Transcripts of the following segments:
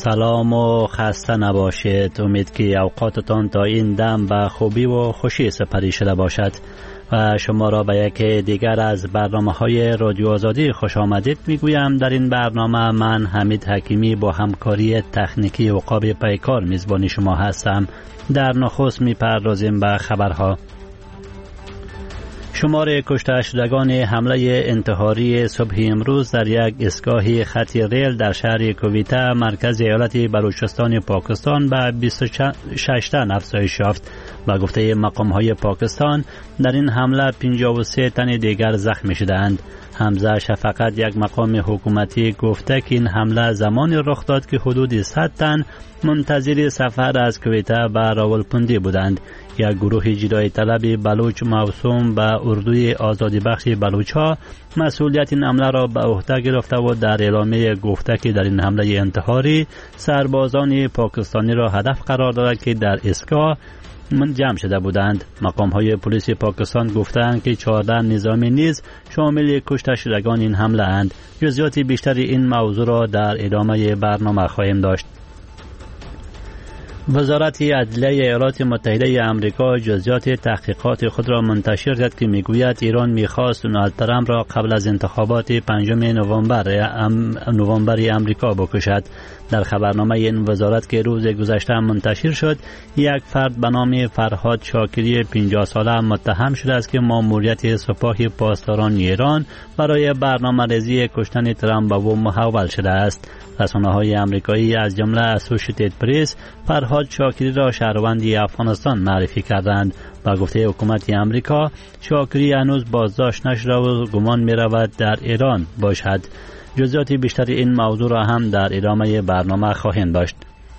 سلام و خسته نباشید. امید که اوقاتتان تا این دم به خوبی و خوشی سپری شده باشد و شما را به یک دیگر از برنامه‌های رادیو آزادی خوش آمدید میگویم. در این برنامه من حمید حکیمی با همکاری تکنیکی عقاب پیکار میزبانی شما هستم. در نخست میپردازیم به خبرها. شمار کشته شدگان حمله انتحاری صبح امروز در یک ایستگاه خط ریل در شهر کویته مرکز ایالت بلوچستان پاکستان به 26 تن افزایش یافت. با گفته مقام‌های پاکستان در این حمله 53 تن دیگر زخمی شدند. حمزه شفقت، یک مقام حکومتی، گفته که این حمله زمانی رخ داد که حدود 100 تن منتظر سفر از کویته به راولپندی بودند. یک گروه جدایی طلب بلوچ موسوم به اردوی آزادی بخش بلوچ‌ها مسئولیت این حمله را به عهده گرفته و در اعلامیه گفته که در این حمله انتحاری سربازان پاکستانی را هدف قرار داده که در ایستگاه جمع شده بودند. مقام‌های پلیس پاکستان گفتند که 14 نظامی نیز شامل کشته شدگان این حمله اند. جزئیات بیشتر این موضوع را در ادامه برنامه خواهیم داشت. وزارت عدلیه ایالات متحده آمریکا جزئیات تحقیقات خود را منتشر کرد که میگوید ایران میخواست دونالد ترامپ را قبل از انتخابات 5 نوامبر آمریکا بکشد. در خبرنامه این وزارت که روز گذشته منتشر شد، یک فرد به نام فرهاد شاکری 50 ساله متهم شده است که ماموریت سپاه پاسداران ایران برای برنامه‌ریزی کشتن ترامپ به او محول شده است. رسانه‌های آمریکایی از جمله اسوسییتد پرس فرهاد شاکری را شهروندی افغانستان معرفی کردند. با گفته حکومت آمریکا، شاکری هنوز بازداشت نشده و گمان می‌رود در ایران باشد. جزئیات بیشتر این موضوع را هم در ادامه برنامه خواهیم داشت.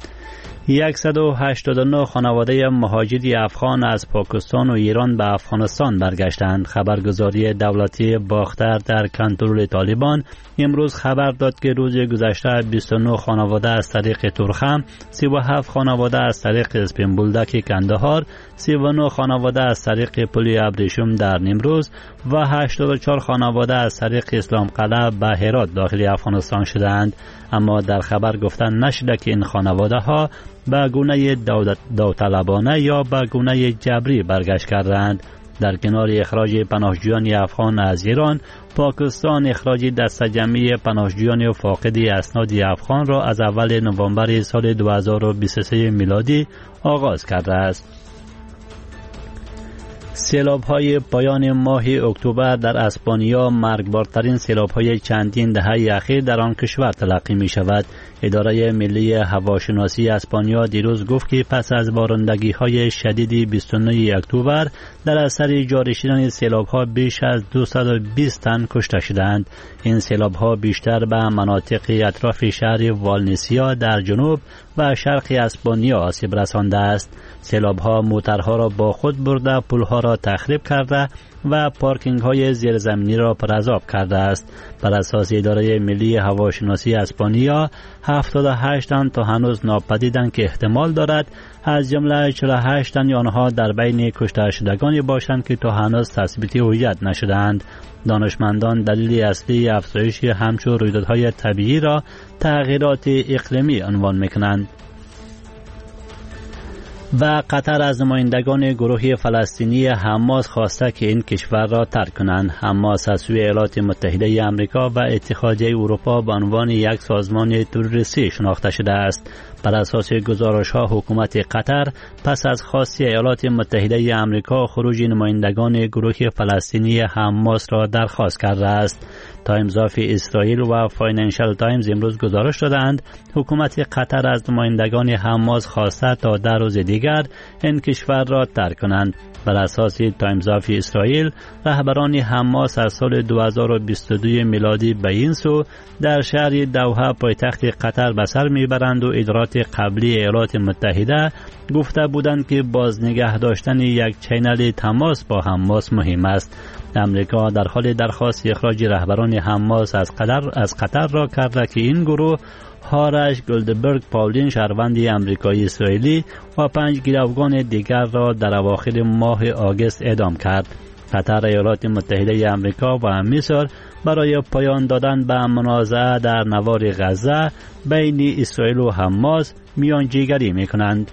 189 خانواده مهاجری افغان از پاکستان و ایران به افغانستان برگشتند. خبرگزاری دولتی باختر در کنترل طالبان امروز خبر داد که روز گذشته 29 خانواده از طریق تورخم، 37 خانواده از طریق اسپین بولدک کندهار، 39 خانواده از طریق پل ابریشم در نیمروز و 84 خانواده از طریق اسلام قلعه به هرات داخل افغانستان شدند. اما در خبر گفتن نشده که این خانواده ها به گونه داوطلبانه یا به گونه جبری برگشت کردند. در کنار اخراج پناهجویان افغان از ایران، پاکستان اخراج دسته جمعی پناهجویان فاقد اسناد افغان را از اول نوامبر سال 2023 میلادی آغاز کرده است. سیلاب‌های پایان ماه اکتبر در اسپانیا مرگبارترین سیلاب‌های چندین دهه اخیر در آن کشور تلقی می‌شود. اداره ملی هواشناسی اسپانیا دیروز گفت که پس از بارندگی‌های شدید 29 اکتبر در اثر جاری شدن سیلاب‌ها بیش از 220 تن کشته شدند. این سیلاب‌ها بیشتر به مناطق اطراف شهر والنسیا در جنوب و شرق اسپانیا آسیب رسانده است. سیلاب‌ها موترها را با خود برده، پل‌ها را تخریب کرده و پارکینگ های زیرزمینی را پرعذاب کرده است. بر اساس اداره ملی هواشناسی اسپانیا 78 تن تا هنوز ناپدیدند که احتمال دارد از جمله 48 تن آنها در بین کشته شدگانی باشند که تا هنوز تثبیت هویت نشدند. دانشمندان دلیل اصلی افزایش همچون رویدادهای طبیعی را تغییرات اقلیمی عنوان می‌کنند. و قطر از نمایندگان گروه فلسطینی حماس خواسته که این کشور را ترک کنند. حماس از سوی ایالات متحده آمریکا و اتحادیه اروپا به عنوان یک سازمان تروریستی شناخته شده است. بر اساس گزارش‌ها حکومت قطر پس از خواست ایالات متحده آمریکا خروج نمایندگان گروه فلسطینی حماس را درخواست کرده است. تایمز آف اسرائیل و فاینانشال تایمز امروز گزارش دادند حکومت قطر از نمایندگان حماس خواسته تا 10 روز دیگر این کشور را ترک کنند. بر اساس تایمز آف اسرائیل، رهبران حماس از سال 2022 میلادی به این سو در شهر دوحه پایتخت قطر به سر میبرند و ادارات قبلی ایالات متحده گفته بودند که بازنگه داشتن یک چینل تماس با حماس مهم است. امریکا در حال درخواست اخراج رهبران حماس از قطر را کرده که این گروه هارش گلدبرگ پاولین شهروند امریکایی اسرائیلی و 5 گروگان دیگر را در اواخر ماه آگوست اعدام کرد. قطر، ایالات متحده آمریکا و مصر برای پایان دادن به منازعه در نوار غزه بین اسرائیل و حماس میانجیگری میکنند.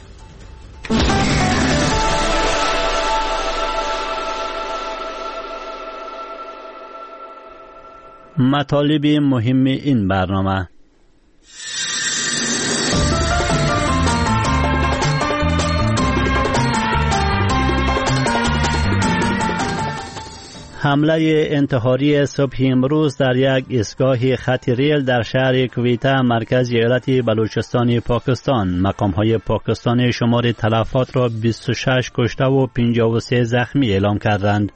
مطالب مهم این برنامه: حمله انتحاری صبح امروز در یک ایستگاه خط ریل در شهر کویته مرکز ایالت بلوچستان پاکستان. مقام‌های پاکستان شمار تلفات را 26 کشته و 53 زخمی اعلام کردند.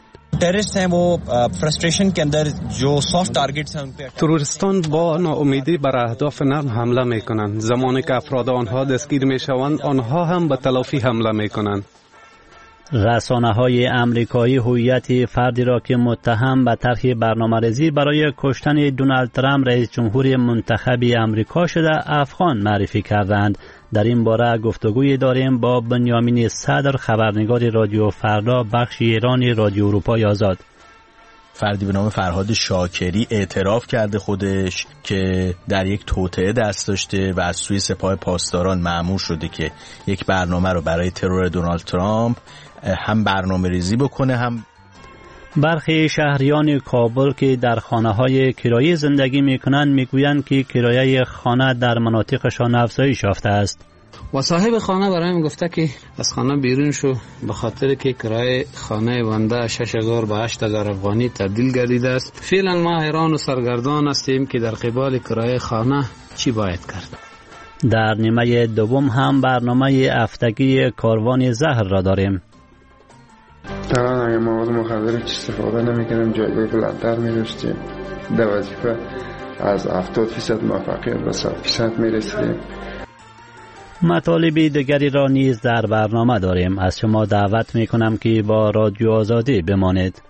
تروریستان با ناامیدی بر اهداف نرم حمله میکنند. زمانی که افراد آنها دستگیر میشوند آنها هم به تلافی حمله میکنند. رسانه‌های آمریکایی هویت فردی را که متهم به طرح برنامه‌ریزی برای کشتن دونالد ترامپ رئیس جمهور منتخب آمریکا شده افغان معرفی کردند. در این باره گفتگوی داریم با بنیامین صدر، خبرنگار رادیو فردا بخش ایرانی رادیو اروپای آزاد. فردی به نام فرهاد شاکری اعتراف کرده خودش که در یک توطئه دست داشته و از سوی سپاه پاسداران مأمور شده که یک برنامه رو برای ترور دونالد ترامپ هم برنامه ریزی بکنه. هم برخی شهریان کابل که در خانه‌های کرایه زندگی می‌کنند می‌گویند که کرایه خانه در مناطقشان افزایش یافته است. و صاحب خانه برایم گفته که از خانه بیرون شو به خاطر که کرایه خانه بنده 6000 به 8000 افغانی تبدیل گردیده است. فعلا ما حیران و سرگردان هستیم که در قبال کرایه خانه چی باید کرد. در نیمه دوم هم برنامه هفتگی کاروان زهر را داریم. الان اگه مواد مخدر هیچ استفاده نمی‌کنیم، جایگاه بلندتر می‌داشتیم، در وظیفه از 70% موفقیت به 100% می‌رسیدیم. مطالب دیگری را نیز در برنامه داریم. از شما دعوت می‌کنم که با رادیو آزادی بمانید.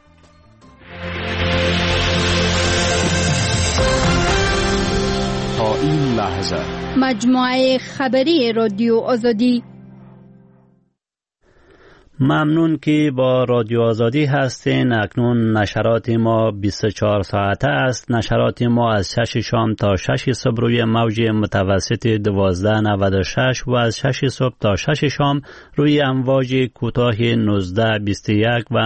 تا این لحظه مجموعه خبری رادیو آزادی. ممنون که با رادیو آزادی هستین. اکنون نشرات ما 24 ساعته است. نشرات ما از 6 شام تا 6 صبح روی موج متوسط 1296 و از 6 صبح تا 6 شام روی امواج کوتاه 1921 و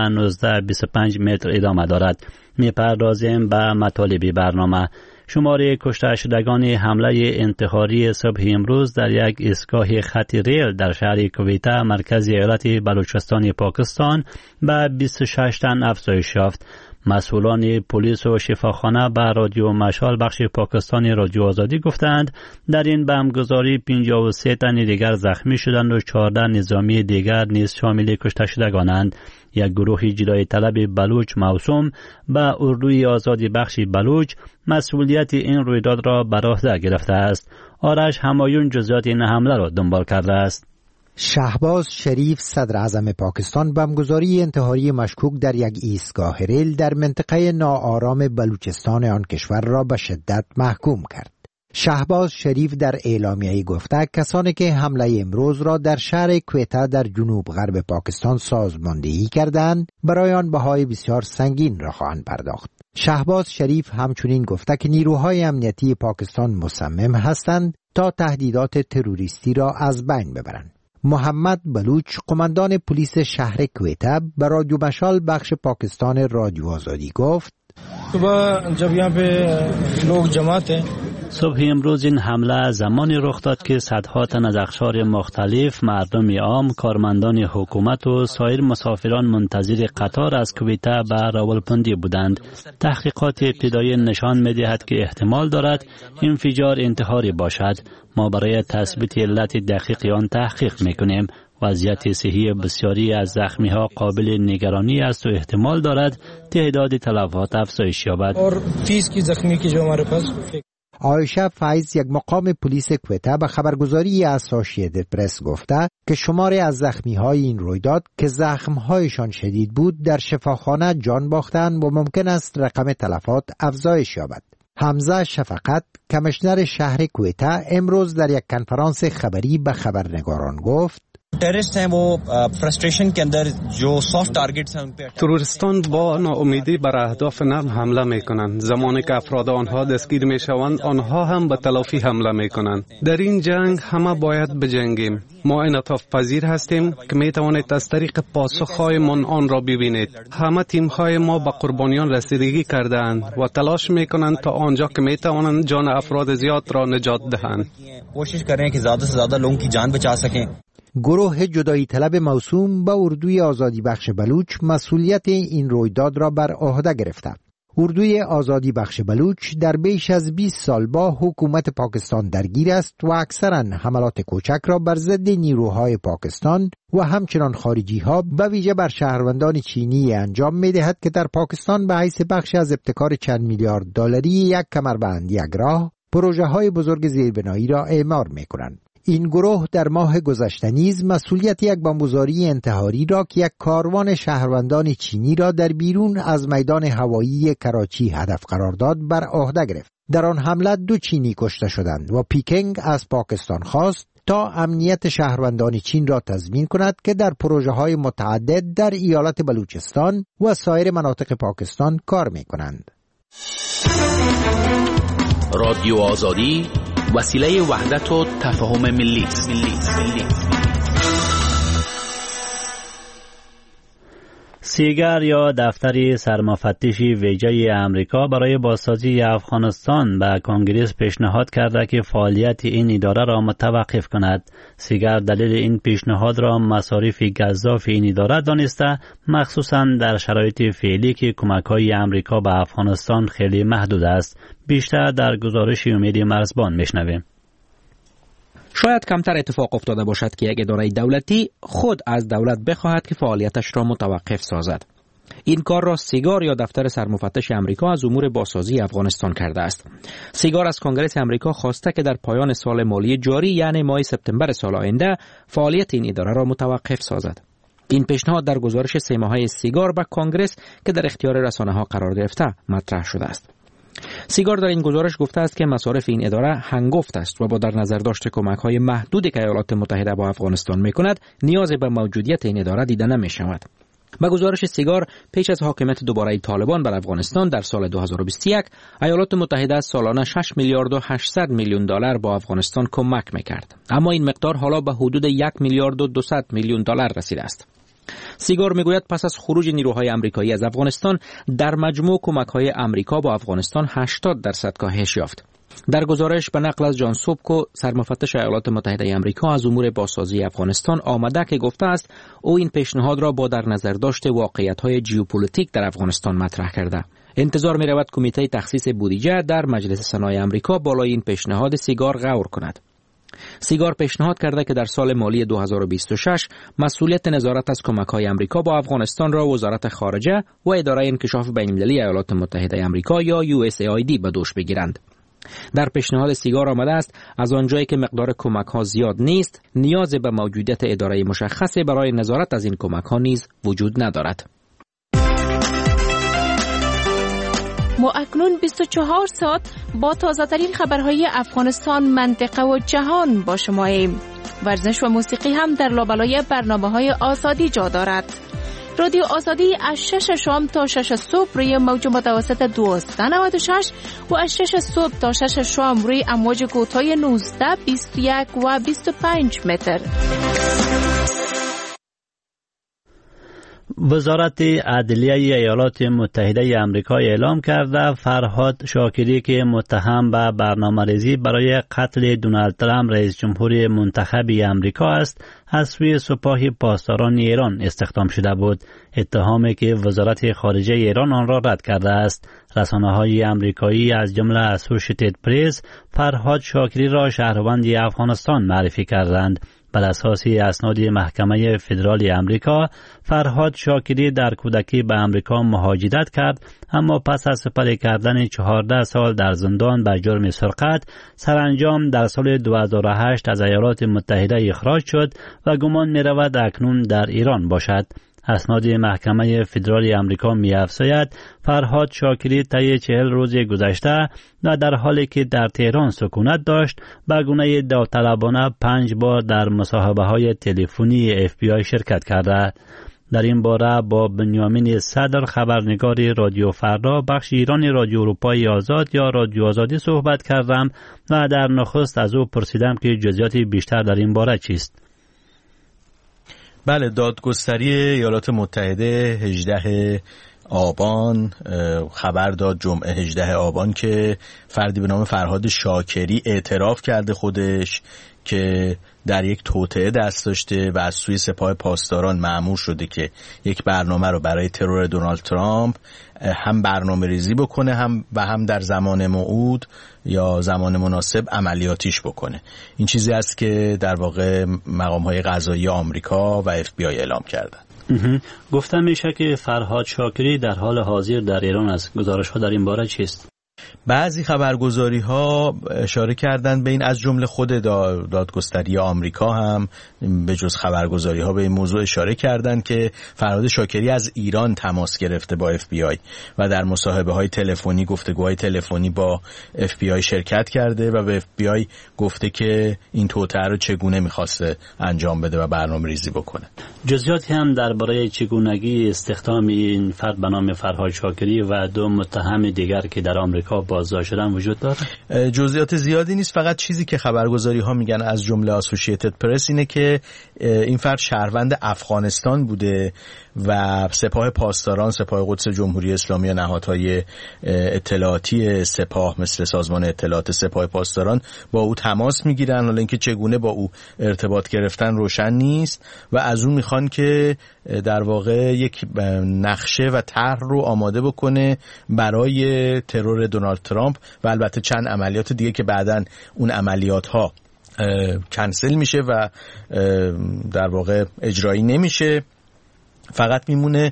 1925 متر ادامه دارد. میپردازیم به مطالب برنامه. شماره کشته شدگان حمله انتحاری صبح امروز در یک ایستگاه خط ریل در شهر کویته مرکز ایالت بلوچستان پاکستان به 26 تن افزایش یافت. مسئولان پلیس و شفاخانه به رادیو مشال بخش پاکستان رادیو آزادی گفتند در این بمبگذاری 53 تن دیگر زخمی شدند و 14 نظامی دیگر نیز شامل کشته شدگانند. یک گروه جدای طلب بلوچ موسوم به اردوی آزادی بخش بلوچ مسئولیت این رویداد را بر عهده گرفته است. آرش همایون جزئیات این حمله را دنبال کرده است. شهباز شریف صدر اعظم پاکستان بمبگذاری انتحاری مشکوک در یک ایستگاه ریل در منطقه ناآرام بلوچستان آن کشور را به شدت محکوم کرد. شهباز شریف در اعلامیه‌ای گفته کسانی که حمله امروز را در شهر کویته در جنوب غرب پاکستان سازماندهی کردند برای آن بهای بسیار سنگین را خواهند پرداخت. شهباز شریف همچنین گفته که نیروهای امنیتی پاکستان مصمم هستند تا تهدیدات تروریستی را از بین ببرند. محمد بلوچ قماندان پلیس شهر کویته به رادیو مشال بخش پاکستان رادیو آزادی گفت صبح جب یہاں پہ لوگ جماعت ہیں صبح امروز این حمله زمانی رخ داد که صدها تن از اقشار مختلف، مردم عام، کارمندان حکومت و سایر مسافران منتظر قطار از کویته به راولپندی بودند. تحقیقات ابتدایی نشان می‌دهد که احتمال دارد انفجار انتحاری باشد. ما برای تثبیت علت دقیق آن تحقیق می‌کنیم. وضعیت صحی بسیاری از زخمی‌ها قابل نگرانی است و احتمال دارد تعداد تلفات افزایش یابد. اور 30 کی زخمی کی جو ہمارے پاس. عایشه فیض یک مقام پلیس کویته به خبرگزاری اسوسییتد پرس گفته که شماری از زخمی‌های این رویداد که زخم‌هایشان شدید بود در شفاخانه جان باختند و ممکن است رقم تلفات افزایش یابد. حمزه شفقت کمیشنر شهر کویته امروز در یک کنفرانس خبری به خبرنگاران گفت تروریستان با ناامیدی بر اهداف نرم حمله میکنند. زمانی که افراد آنها دستگیر میشوند آنها هم به تلافی حمله میکنند. در این جنگ همه باید بجنگیم. ما انعطاف پذیر هستیم که میتوانید از طریق پاسخ‌هایمان آن را ببینید. همه تیم‌های ما به قربانیان رسیدگی کرده‌اند و تلاش میکنند تا آنجا که میتوانند جان افراد زیاد را نجات دهند. کوشش کردن که زیاده سے زیاده لوگوں کی جان بچا سکیں. گروه جدایی طلب موسوم به اردوی آزادی بخش بلوچ مسئولیت این رویداد را بر عهده گرفته. اردوی آزادی بخش بلوچ در بیش از 20 سال با حکومت پاکستان درگیر است و اکثرا حملات کوچک را بر ضد نیروهای پاکستان و همچنان خارجی ها به ویژه بر شهروندان چینی انجام می دهد که در پاکستان به حیث بخش از ابتکار چند میلیارد دلاری یک کمربند یک راه پروژه های بزرگ زیربنایی را اعمار می کنند. این گروه در ماه گذشته نیز مسئولیت یک بمبگذاری انتحاری را که یک کاروان شهروندان چینی را در بیرون از میدان هوایی کراچی هدف قرار داد بر عهده گرفت. در آن حمله 2 چینی کشته شدند و پیکنگ از پاکستان خواست تا امنیت شهروندان چین را تضمین کند که در پروژه‌های متعدد در ایالت بلوچستان و سایر مناطق پاکستان کار می‌کنند. رادیو آزادی وسیله وحدت و تفاهم ملی است. سیگر یا دفتر سرمفتشی ویژه امریکا برای بازسازی افغانستان به کنگره پیشنهاد کرده که فعالیت این اداره را متوقف کند. سیگر دلیل این پیشنهاد را مصارف گزاف این اداره دانسته، مخصوصا در شرایط فعلی که کمک‌های امریکا به افغانستان خیلی محدود است. بیشتر در گزارش امید مرزبان میشنویم. شاید کمتر اتفاق افتاده باشد که یک اداره دولتی خود از دولت بخواهد که فعالیتش را متوقف سازد. این کار را سیگار یا دفتر سرمفتش امریکا از امور بازسازی افغانستان کرده است. سیگار از کنگره امریکا خواسته که در پایان سال مالی جاری یعنی ماه سپتامبر سال آینده فعالیت این اداره را متوقف سازد. این پیشنهاد در گزارش 3 ماهه سیگار به کنگره که در اختیار رسانه‌ها قرار گرفته مطرح شده است. سیگار در این گزارش گفته است که مصارف این اداره هنگفت است و با در نظر داشت کمک‌های محدودی که ایالات متحده با افغانستان می‌کند نیازی به موجودیت این اداره دیده نمی‌شود. با گزارش سیگار پیش از حاکمیت دوباره طالبان بر افغانستان در سال 2021 ایالات متحده سالانه 6 میلیارد و 800 میلیون دلار با افغانستان کمک می‌کرد، اما این مقدار حالا به حدود 1 میلیارد و 200 میلیون دلار رسیده است. سیگار میگوید پس از خروج نیروهای آمریکایی از افغانستان در مجموع کمک‌های آمریکا با افغانستان 80% کاهش یافت. در گزارش به نقل از جان سوبکو سرمفتش ایالات متحده آمریکا از امور بازسازی افغانستان آمده که گفته است او این پیشنهاد را با در نظر داشت واقعیت‌های ژئوپلیتیک در افغانستان مطرح کرده. انتظار می‌رود کمیته تخصیص بودجه در مجلس سنای آمریکا بالای این پیشنهاد سیگار غور کند. سیگار پیشنهاد کرده که در سال مالی 2026 مسئولیت نظارت از کمک‌های آمریکا با افغانستان را وزارت خارجه و اداره انکشاف بین‌المللی ایالات متحده آمریکا یا USAID به دوش بگیرند. در پیشنهاد سیگار آمده است از آنجایی که مقدار کمک‌ها زیاد نیست، نیاز به موجودیت اداره مشخصی برای نظارت از این کمک‌ها نیز وجود ندارد. ما اکنون 24 ساعت با تازه‌ترین خبرهای افغانستان، منطقه و جهان با شماییم. ورزش و موسیقی هم در لابلای برنامه‌های آزادی جا دارد. رادیو آزادی از 6 شام تا 6 صبح روی موج متوسط 1296 و از 6 صبح تا 6 شام روی امواج کوتاه 19، 21 و 25 متر. وزارت عدلیه ایالات متحده آمریکا اعلام کرده فرهاد شاکری که متهم به برنامه‌ریزی برای قتل دونالد ترامپ رئیس جمهور منتخب آمریکا است از سوی سپاه پاسداران ایران استخدام شده بود، اتهامی که وزارت خارجه ایران آن را رد کرده است. رسانه‌های آمریکایی از جمله اسوسییتد پرس فرهاد شاکری را شهروند افغانستان معرفی کردند. بر اساس اسناد محکمه فدرال آمریکا، فرهاد شاکری در کودکی به آمریکا مهاجرت کرد، اما پس از سپری کردن 14 سال در زندان به جرم سرقت، سرانجام در سال 2008 از ایالات متحده اخراج شد و گمان می‌رود اکنون در ایران باشد. اسناد محکمه فدرال آمریکا می‌افزاید فرهاد شاکری طی 40 روز گذشته و در حالی که در تهران سکونت داشت به گونه داوطلبانه 5 بار در مصاحبه‌های تلفنی FBI شرکت کرده. در این باره با بنیامین صدر خبرنگار رادیو فردا بخش ایران رادیو اروپای آزاد یا رادیو آزادی صحبت کردم و در نخست از او پرسیدم که جزئیات بیشتر در این باره چیست. بله، دادگستری ایالات متحده 18 آبان خبر داد، جمعه 18 آبان، که فردی به نام فرهاد شاکری اعتراف کرده خودش که در یک توطئه دست داشته و از سوی سپاه پاسداران مأمور شده که یک برنامه رو برای ترور دونالد ترامپ هم برنامه ریزی بکنه هم در زمان موعود یا زمان مناسب عملیاتیش بکنه. این چیزی است که در واقع مقام‌های قضایی آمریکا و FBI اعلام کردن. گفتم میشه که فرهاد شاکری در حال حاضر در ایران است. گزارش‌ها در این باره چیست؟ بعضی خبرگزاری‌ها اشاره کردند به این، از جمله خود دادگستری آمریکا هم به جز خبرگزاری‌ها به این موضوع اشاره کردند که فرهاد شاکری از ایران تماس گرفته با FBI و در مصاحبه‌های تلفنی، گفتگوهای تلفنی با FBI شرکت کرده و به FBI گفته که این توطئه رو چگونه می‌خواسته انجام بده و برنامه‌ریزی بکنه. جزئیاتی هم درباره چگونگی استخدام این فرد به نام فرهاد شاکری و 2 متهم دیگر که در آمریکا بازداشت شدن وجود داره؟ جزئیات زیادی نیست، فقط چیزی که خبرگزاری‌ها میگن از جمله اسوسییتد پرس اینه که این فرد شهروند افغانستان بوده و سپاه پاسداران، سپاه قدس جمهوری اسلامی و نهادهای اطلاعاتی سپاه مثل سازمان اطلاعات سپاه پاسداران با او تماس میگیرن، حالا اینکه چگونه با او ارتباط گرفتن روشن نیست و از اون میخوان که در واقع یک نقشه و طرح رو آماده بکنه برای ترور دونالد ترامپ و البته چند عملیات دیگه که بعداً اون عملیات ها کنسل میشه و در واقع اجرایی نمیشه. فقط میمونه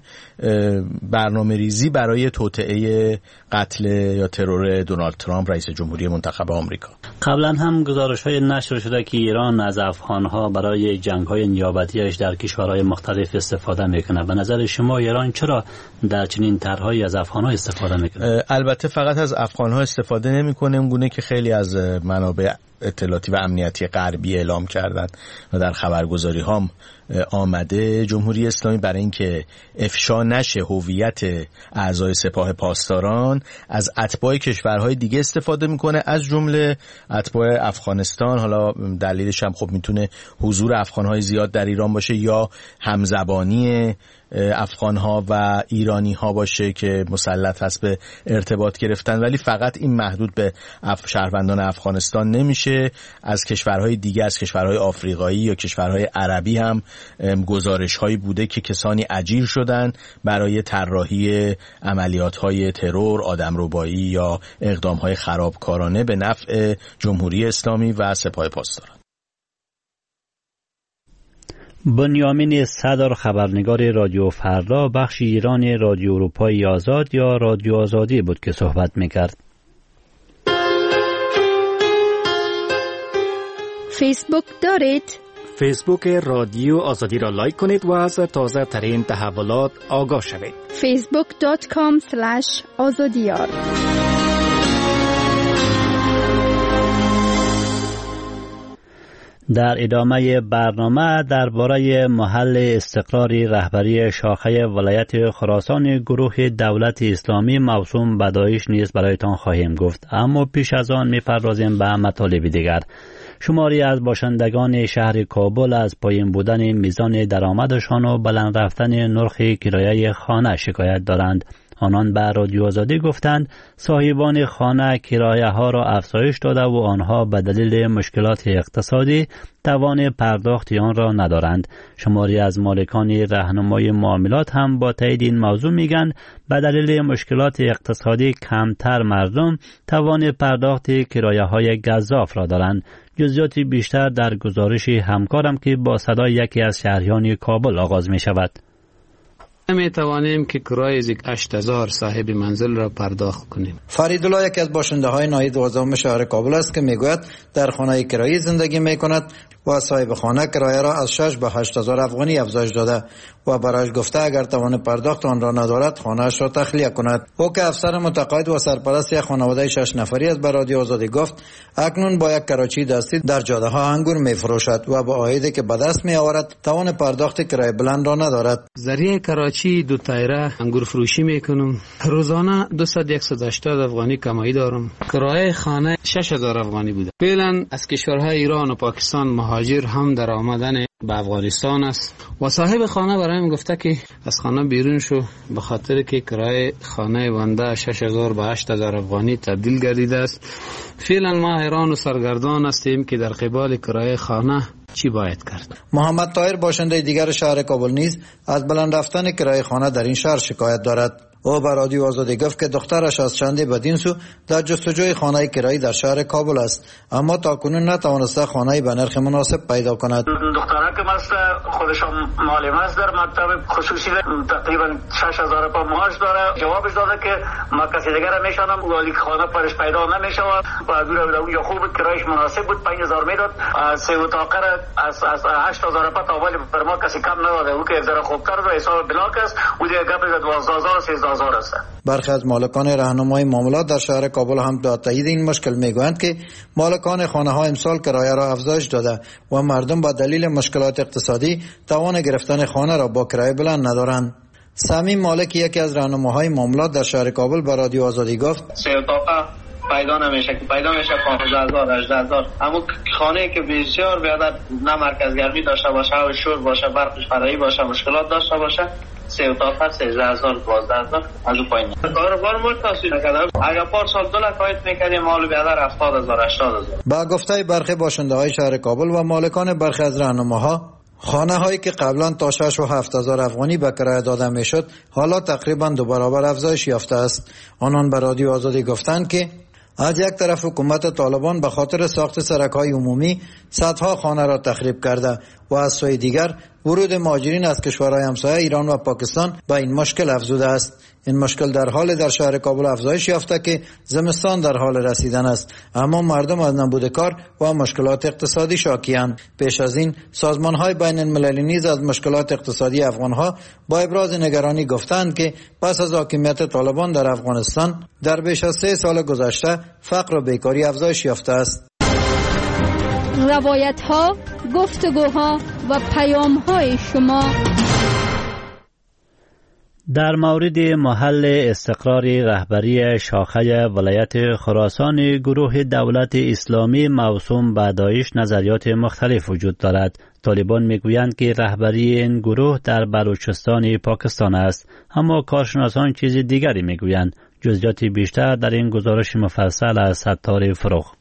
برنامه ریزی برای توطئه قتل یا ترور دونالد ترامپ رئیس جمهوری منتخب آمریکا. قبلا هم گزارش‌های نشر شده که ایران از افغان‌ها برای جنگ‌های نیابتیش در کشورهای مختلف استفاده میکنه. به نظر شما ایران چرا در چنین طرح‌هایی از افغان‌ها استفاده میکنه؟ البته فقط از افغان‌ها استفاده نمیکنه، اونگونه که خیلی از منابع اطلاعاتی و امنیتی غربی اعلام کردن و در خبرگزاری هم آمده. جمهوری اسلامی برای اینکه افشا نشه هویت اعضای سپاه پاسداران از اتباع کشورهای دیگه استفاده میکنه، از جمله اتباع افغانستان. حالا دلیلش هم خب میتونه حضور افغانهای زیاد در ایران باشه یا همزبانی افغانها و ایرانیها باشه که مسلط هست به ارتباط گرفتن، ولی فقط این محدود به شهروندان افغانستان نمیشه. از کشورهای دیگه، از کشورهای آفریقایی یا کشورهای عربی هم گزارش‌هایی بوده که کسانی اجیر شدن برای طراحی عملیات‌های ترور، آدمربایی یا اقدام‌های خرابکارانه به نفع جمهوری اسلامی و سپاه پاسداران. بنیامین صدر خبرنگار رادیو فردا بخش ایران رادیو اروپای آزاد یا رادیو آزادی بود که صحبت میکرد. فیسبوک دارید؟ فیسبوک رادیو آزادی را لایک کنید و از تازه ترین تحولات آگاه شوید. facebook.com/azadiyar. در ادامه برنامه درباره محل استقرار رهبری شاخه ولایت خراسان گروه دولت اسلامی موسوم به داعش نیز برایتان خواهیم گفت، اما پیش از آن می‌پردازیم به مطالب دیگر. شماری از باشندگان شهر کابل از پایین بودن میزان درآمدشان و بلند رفتن نرخ کرایه خانه شکایت دارند. آنان به رادیو آزادی گفتند صاحبان خانه کرایه ها را افزایش داده و آنها به دلیل مشکلات اقتصادی توان پرداخت آن را ندارند. شماری از مالکان راهنمای معاملات هم با تایید این موضوع میگن به دلیل مشکلات اقتصادی کمتر مردم توان پرداخت کرایه های گزاف را دارند. جزئیاتی بیشتر در گزارش همکارم که با صدای یکی از شهریان کابل آغاز می شود. می توانیم که کرایه 8000 صاحب منزل را پرداخت کنیم. فریدالله یکی از باشنده های ناحیه 12 شهر کابل است که میگوید در خانه کرایی زندگی میکند و صاحب خانه کرایه را از 6 به 8000 افغانی افزایش داده و برایش گفته اگر توان پرداخت آن را ندارد خانه‌اش را تخلیه کند. او که افسر متقاعد و سرپرست یک خانواده 6 نفری است به رادیو آزادی گفت اکنون با یک کراچی دستی در جاده ها انگور میفروشد و با عایدی که به دست می آورد توان پرداخت کرایه بلند را ندارد. ذریعه کراچی 2 تایره انگور فروشی میکنم. روزانه 200-180 افغانی کمایی دارم. کرایه خانه 6000 افغانی بوده. فعلا از کشورهای ایران و پاکستان مهاجر هم در آمدن به افغانستان است و صاحب خانه برایم گفته که از خانه بیرون شو به خاطر که کرایه خانه بنده 6000 به 8000 افغانی تبدیل گردیده است. فعلا ما حیران و سرگردان هستیم که در قبال کرایه خانه چی باید کرد. محمد طاهر باشنده دیگر شهر کابل نیز از بلند رفتن کرایه خانه در این شهر شکایت دارد. او به رادیو آزادی گفت که دخترش از چندی بدین سو در جستجوی خانه کرایی در شهر کابل است اما تاکنون نتوانسته خانه به نرخ مناسب پیدا کند. دختره که مثل خودش معلم است در مکتب خصوصی تقریبا 6000 تا معاش داره. جوابش داده که ما کسی دیگر میشنم ولی خانه پرش پیدا نمیشود و دور یا خوب کرایش مناسب بود 5000 میداد. سه اتاقه از 8000 تا ولی بر ما کسی کم نداده. او که ذره خوبتر و حساب بلاک است و دیگه گپ 12000 13000. برخی از مالکان راهنمای معاملات در شهر کابل هم با تایید این مشکل میگویند که مالکان خانه ها امسال کرایه را افزایش داده و مردم با دلیل مشکلات اقتصادی توان گرفتن خانه را با کرایه بلند ندارند. سمیم مالک یکی از راهنماهای معاملات در شهر کابل به رادیو آزادی گفت پیدا نمیشه که پیدا میشه 15000 18000 اما خانه که بسیار بیادر نه مرکز گرمی داشته باشه و شور باشه برقش فرعی باشه مشکلات داشته باشه 3 اتاق 13000 12000 از اون پایین کاروبار متوسط نکرده. اگر پارسال 2 لک آیت میکردیم مال بیادر 70000 80000. با گفته برخی باشنده های شهر کابل و مالکان برخی از راهنماها خانه هایی که قبلا تا 6 و 7000 افغانی به کرایه داده میشد حالا تقریبا 2 برابر افزایش یافته است. آنان به رادیو آزادی گفتند که از یک طرف حکومت طالبان به خاطر ساخت سرک‌های عمومی صدها خانه را تخریب کرده و از سوی دیگر ورود مهاجرین از کشورهای همسایه ایران و پاکستان به این مشکل افزوده است. این مشکل در حال در شهر کابل افزایش یافته که زمستان در حال رسیدن است اما مردم از نبود کار و مشکلات اقتصادی شاکی‌اند. پیش از این سازمان‌های بین المللی نیز از مشکلات اقتصادی افغان‌ها با ابراز نگرانی گفتند که پس از حاکمیت طالبان در افغانستان در بیش از 3 سال گذشته فقر و بیکاری افزایش یافته است. روایت‌ها، گفتگوها و پیام‌های شما در مورد محل استقرار رهبری شاخه ولایت خراسان گروه دولت اسلامی موسوم به داعش نظریات مختلف وجود دارد. طالبان میگویند که رهبری این گروه در بلوچستان پاکستان است اما کارشناسان چیز دیگری میگویند. جزئیات بیشتر در این گزارش مفصل از ستار فروغ.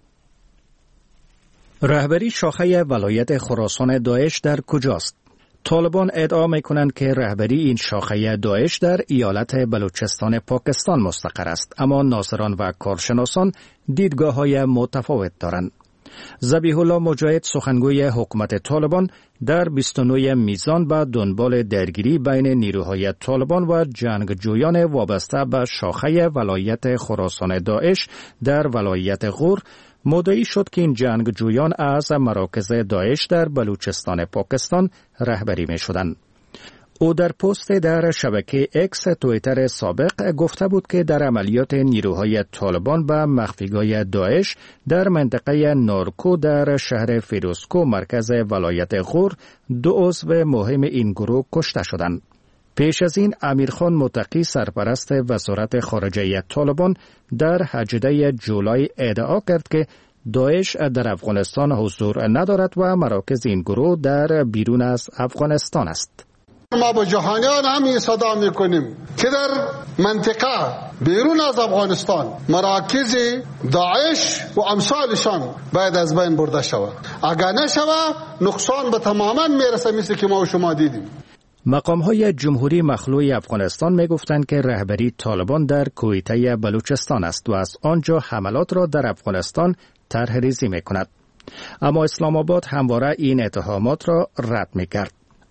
رهبری شاخه ولایت خراسان داعش در کجاست؟ طالبان ادعا میکنند که رهبری این شاخه داعش در ایالت بلوچستان پاکستان مستقر است اما ناظران و کارشناسان دیدگاه‌های متفاوت دارند. ذبیح الله مجاهد سخنگوی حکومت طالبان در 29 میزان به دنبال درگیری بین نیروهای طالبان و جنگجویان وابسته به شاخه ولایت خراسان داعش در ولایت غور مدعی شد که این جنگجویان از مراکز داعش در بلوچستان پاکستان رهبری می شدند. او در پست در شبکه اکس تویتر سابق گفته بود که در عملیات نیروهای طالبان به مخفیگاه داعش در منطقه نارکو در شهر فیروزکو مرکز ولایت غور 2 عضو مهم این گروه کشته شدند. پیش از این امیرخان متقی سرپرست وزارت خارجه طالبان در 18 جولای ادعا کرد که داعش در افغانستان حضور ندارد و مراکز این گروه در بیرون از افغانستان است. ما با جهانیان هم صدا میکنیم که در منطقه بیرون از افغانستان مراکز داعش و امثالشان باید از بین برده شود. اگر نشود نقصان به تماما میرسه مثل که ما و شما دیدیم. مقام‌های جمهوری مخلوع افغانستان می‌گفتند که رهبری طالبان در کویته بلوچستان است و از آنجا حملات را در افغانستان طرح‌ریزی می‌کند. اما اسلام آباد همواره این اتهامات را رد می‌کرد.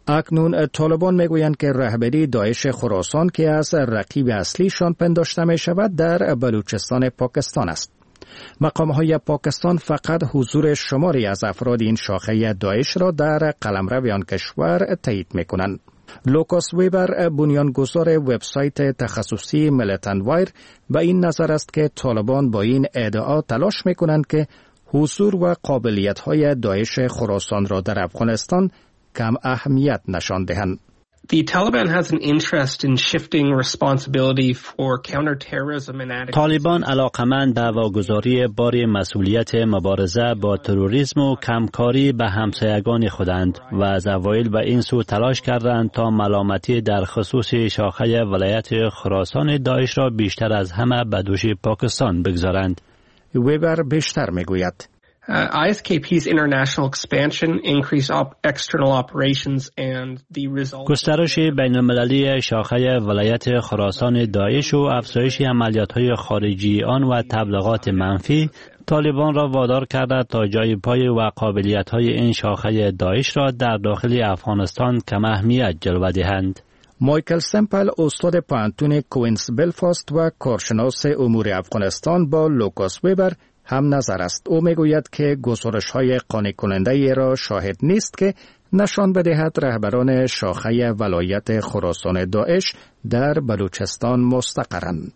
اکنون طالبان میگویند که رهبری داعش خراسان که از رقیب اصلیشان پنداشته می شود در بلوچستان پاکستان است. مقام‌های پاکستان فقط حضور شماری از افراد این شاخه داعش را در قلمرو آن کشور تایید می‌کنند. لوکاس ویبر بنیانگذار وبسایت تخصصی ملیتنت وایر به این نظر است که طالبان با این ادعا تلاش می‌کنند که حضور و قابلیت‌های داعش خراسان را در افغانستان کم اهمیت نشان دهند. The Taliban has an interest in shifting responsibility for counterterrorism and adding. طالبان علاقمند به واگذاری بار مسئولیت مبارزه با تروریسم و کمکاری به همسایگان خودند و از اوایل به این سو تلاش کردند تا ملامتی در خصوص شاخه ولایت خراسان داعش را بیشتر از همه به دوش پاکستان بگذارند. ویبر بیشتر میگوید ISKP's international expansion, increased external operations and the result. گسترش بین‌المللی شاخه ولایت خراسان داعش و افزایش عملیات‌های خارجی آن و تبلیغات منفی طالبان را وادار کرده تا جای پای و قابلیت‌های این شاخه داعش را در داخل افغانستان کم اهمیت جلوه دهند. مایکل سمپل استاد پانتون کوینز بلفاست و کارشناس امور افغانستان با لوکاس ویبر هم نظر است. او میگوید که گزارش‌های قانع کننده را شاهد نیست که نشان بدهد رهبران شاخه ولایت خراسان داعش در بلوچستان مستقرند.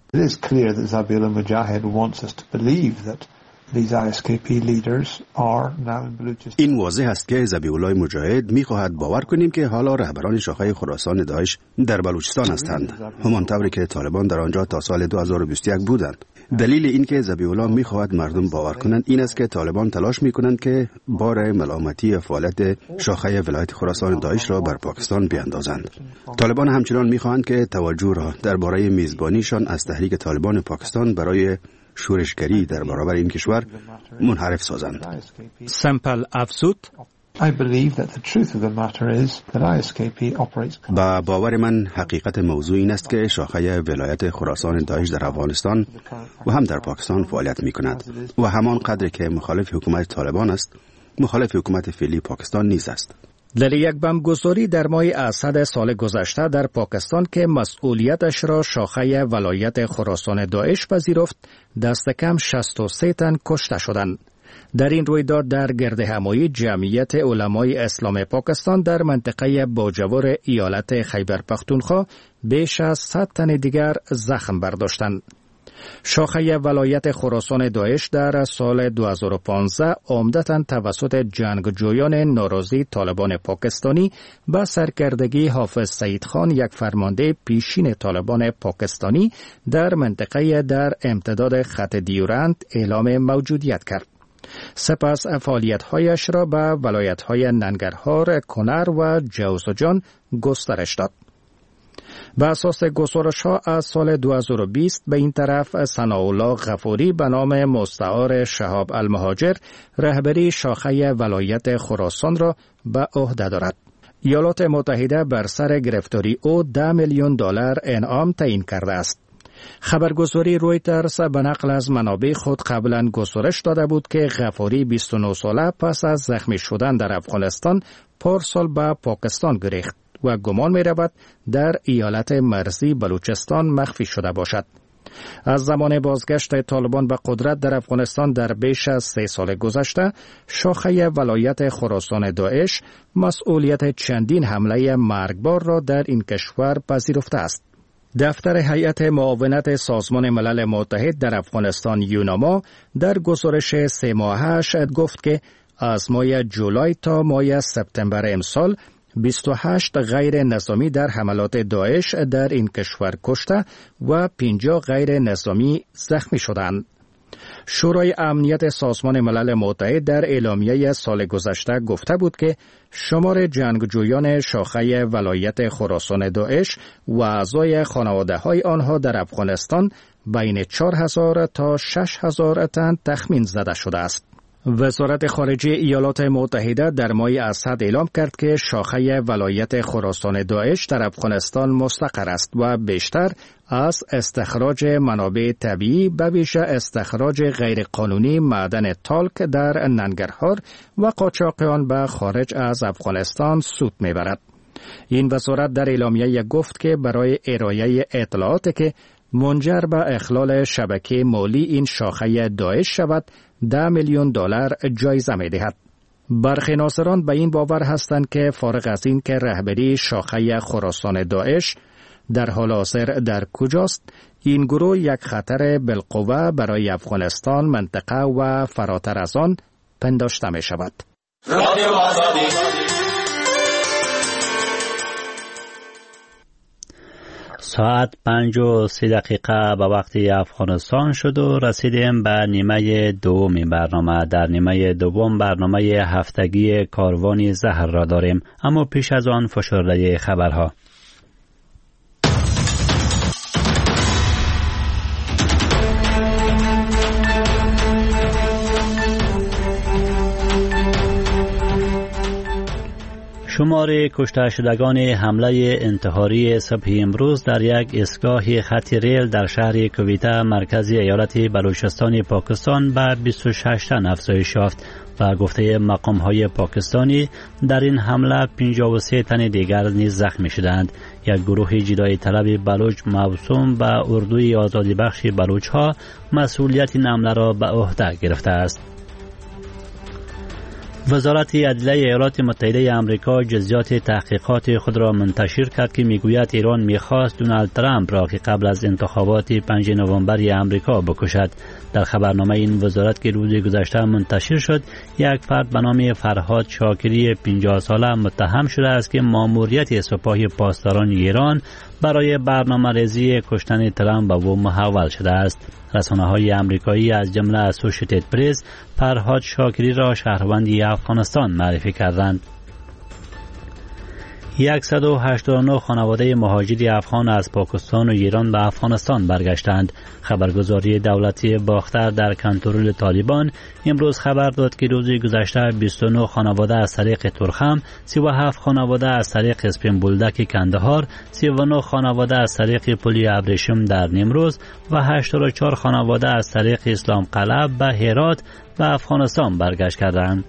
این واضح است که ذبیح الله مجاهد می‌خواهد باور کنیم که حالا رهبران شاخه خراسان داعش در بلوچستان هستند، همانطوری که طالبان در آنجا تا سال 2021 بودند. دلیل این که ذبیح الله می‌خواهد مردم باور کنند این است که طالبان تلاش می‌کنند که بار ملامتی فعالیت شاخه ولایت خراسان داعش را بر پاکستان بیاندازند. طالبان همچنان می‌خواهند که توجه را درباره میزبانیشان از تحریک طالبان پاکستان برای شورشگری در برابر این کشور منحرف سازند. سمپل افزود با باور من حقیقت موضوع این است که شاخه ولایت خراسان داعش در افغانستان و هم در پاکستان فعالیت می کند و همان قدر که مخالف حکومت طالبان است مخالف حکومت فعلی پاکستان نیز است. در یک بمبگذاری در ماه اسد سال گذشته در پاکستان که مسئولیتش را شاخه ولایت خراسان داعش پذیرفت دست کم 63 تن کشته شدند. در این رویداد در گردهمایی جمعیت علمای اسلام پاکستان در منطقه باجوار ایالت خیبر پختونخوا بیش از 100 تن دیگر زخم برداشتند. شاخه ولایت خراسان داعش در سال 2015 عمدتاً توسط جنگجویان ناراضی طالبان پاکستانی با سرکردگی حافظ سعید خان یک فرمانده پیشین طالبان پاکستانی در منطقه در امتداد خط دیورند اعلام موجودیت کرد. سپس فعالیت‌هایش را به ولایت‌های ننگرهار، کنر و جوزجان گسترش داد. به اساس گزارش‌ها از سال 2020 به این طرف ثناءالله غفوری به نام مستعار شهاب المهاجر رهبری شاخه ولایت خراسان را به عهده دارد. ایالات متحده بر سر گرفتاری او $10 میلیون انعام تعیین کرده است. خبرگزاری رویترز به نقل از منابع خود قبلا گزارش داده بود که غفوری 29 ساله پس از زخمی شدن در افغانستان پارسال به پاکستان گریخت و گمان می رود در ایالت مرزی بلوچستان مخفی شده باشد. از زمان بازگشت طالبان به قدرت در افغانستان در بیش از 3 سال گذشته شاخه ولایت خراسان داعش مسئولیت چندین حمله مرگبار را در این کشور پذیرفته است. دفتر هیئت معاونت سازمان ملل متحد در افغانستان یوناما در گزارش 3 ماهه‌اش گفت که از ماه جولای تا ماه سپتامبر امسال 28 غیر نظامی در حملات داعش در این کشور کشته و 50 غیر نظامی زخمی شدند. شورای امنیت سازمان ملل متحد در اعلامیه سال گذشته گفته بود که شمار جنگجویان شاخه ولایت خراسان داعش و اعضای خانواده‌های آنها در افغانستان بین 4000 تا 6000 تن تخمین زده شده است. وزارت خارجه ایالات متحده در ماه اسد اعلام کرد که شاخه ولایت خراسان داعش در افغانستان مستقر است و بیشتر از استخراج منابع طبیعی به ویژه استخراج غیرقانونی معدن تالک در ننگرهار و قاچاق آن به خارج از افغانستان سود میبرد. این وزارت در اعلامیه گفت که برای ارائه اطلاعاتی که منجر به اخلال شبکه مالی این شاخه داعش شود 10 میلیون دلار جایزه می دهد. برخی ناصران به این باور هستند که فارغ از این که رهبری شاخه خراسان داعش در حال حاضر در کجاست، این گروه یک خطر بالقوه برای افغانستان، منطقه و فراتر از آن پنداشته می شود. ساعت 5:03 به وقت افغانستان شد و رسیدیم به نیمه دوم برنامه. در نیمه دوم برنامه هفتگی کاروان زهر را داریم، اما پیش از آن فشرده خبرها. شمار کشته شدگان حمله انتحاری صبح امروز در یک ایستگاه خط ریل در شهر کویته مرکزی ایالت بلوچستان پاکستان به 26 تن افزایش یافت و گفته مقام‌های پاکستانی در این حمله 53 تن دیگر نیز زخمی شدند. یک گروه جدایی طلب بلوچ موسوم به اردوی آزادی بخش بلوچ‌ها مسئولیت این حمله را به عهده گرفته است. وزارت عدلیه ایالات متحده آمریکا جزئیات تحقیقات خود را منتشر کرد که میگوید ایران میخواست دونالد ترامپ را که قبل از انتخابات 5 نوامبر آمریکا بکشد. در خبرنامه این وزارت که روز گذشته منتشر شد، یک فرد به نام فرهاد شاکری 50 ساله متهم شده است که ماموریت سپاه پاسداران ایران برای برنامه‌ریزی کشتن ترامپ به او محول شده است. رسانه‌های آمریکایی از جمله اسوشییتد پرس فرهاد شاکری را شهروندی افغانستان معرفی کردند. 189 خانواده مهاجری افغان از پاکستان و ایران به افغانستان برگشتند. خبرگزاری دولتی باختر در کنترل طالبان امروز خبر داد که روز گذشته 29 خانواده از طریق ترخم، 37 خانواده از طریق اسپین بولدک کندهار، 39 خانواده از طریق پل ابریشم در نیمروز و 84 خانواده از طریق اسلام قلعه به هرات به افغانستان برگشت کردند.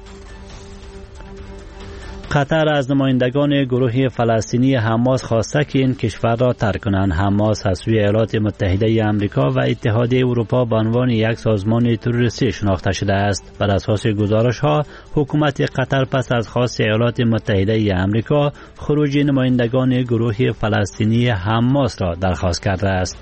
قطر از نمایندگان گروه فلسطینی حماس خواسته که این کشور را ترک کنند. حماس از سوی ایالات متحده آمریکا و اتحادیه اروپا به عنوان یک سازمان تروریستی شناخته شده است. بر اساس گزارش‌ها، حکومت قطر پس از خواست ایالات متحده آمریکا خروج نمایندگان گروه فلسطینی حماس را درخواست کرده است.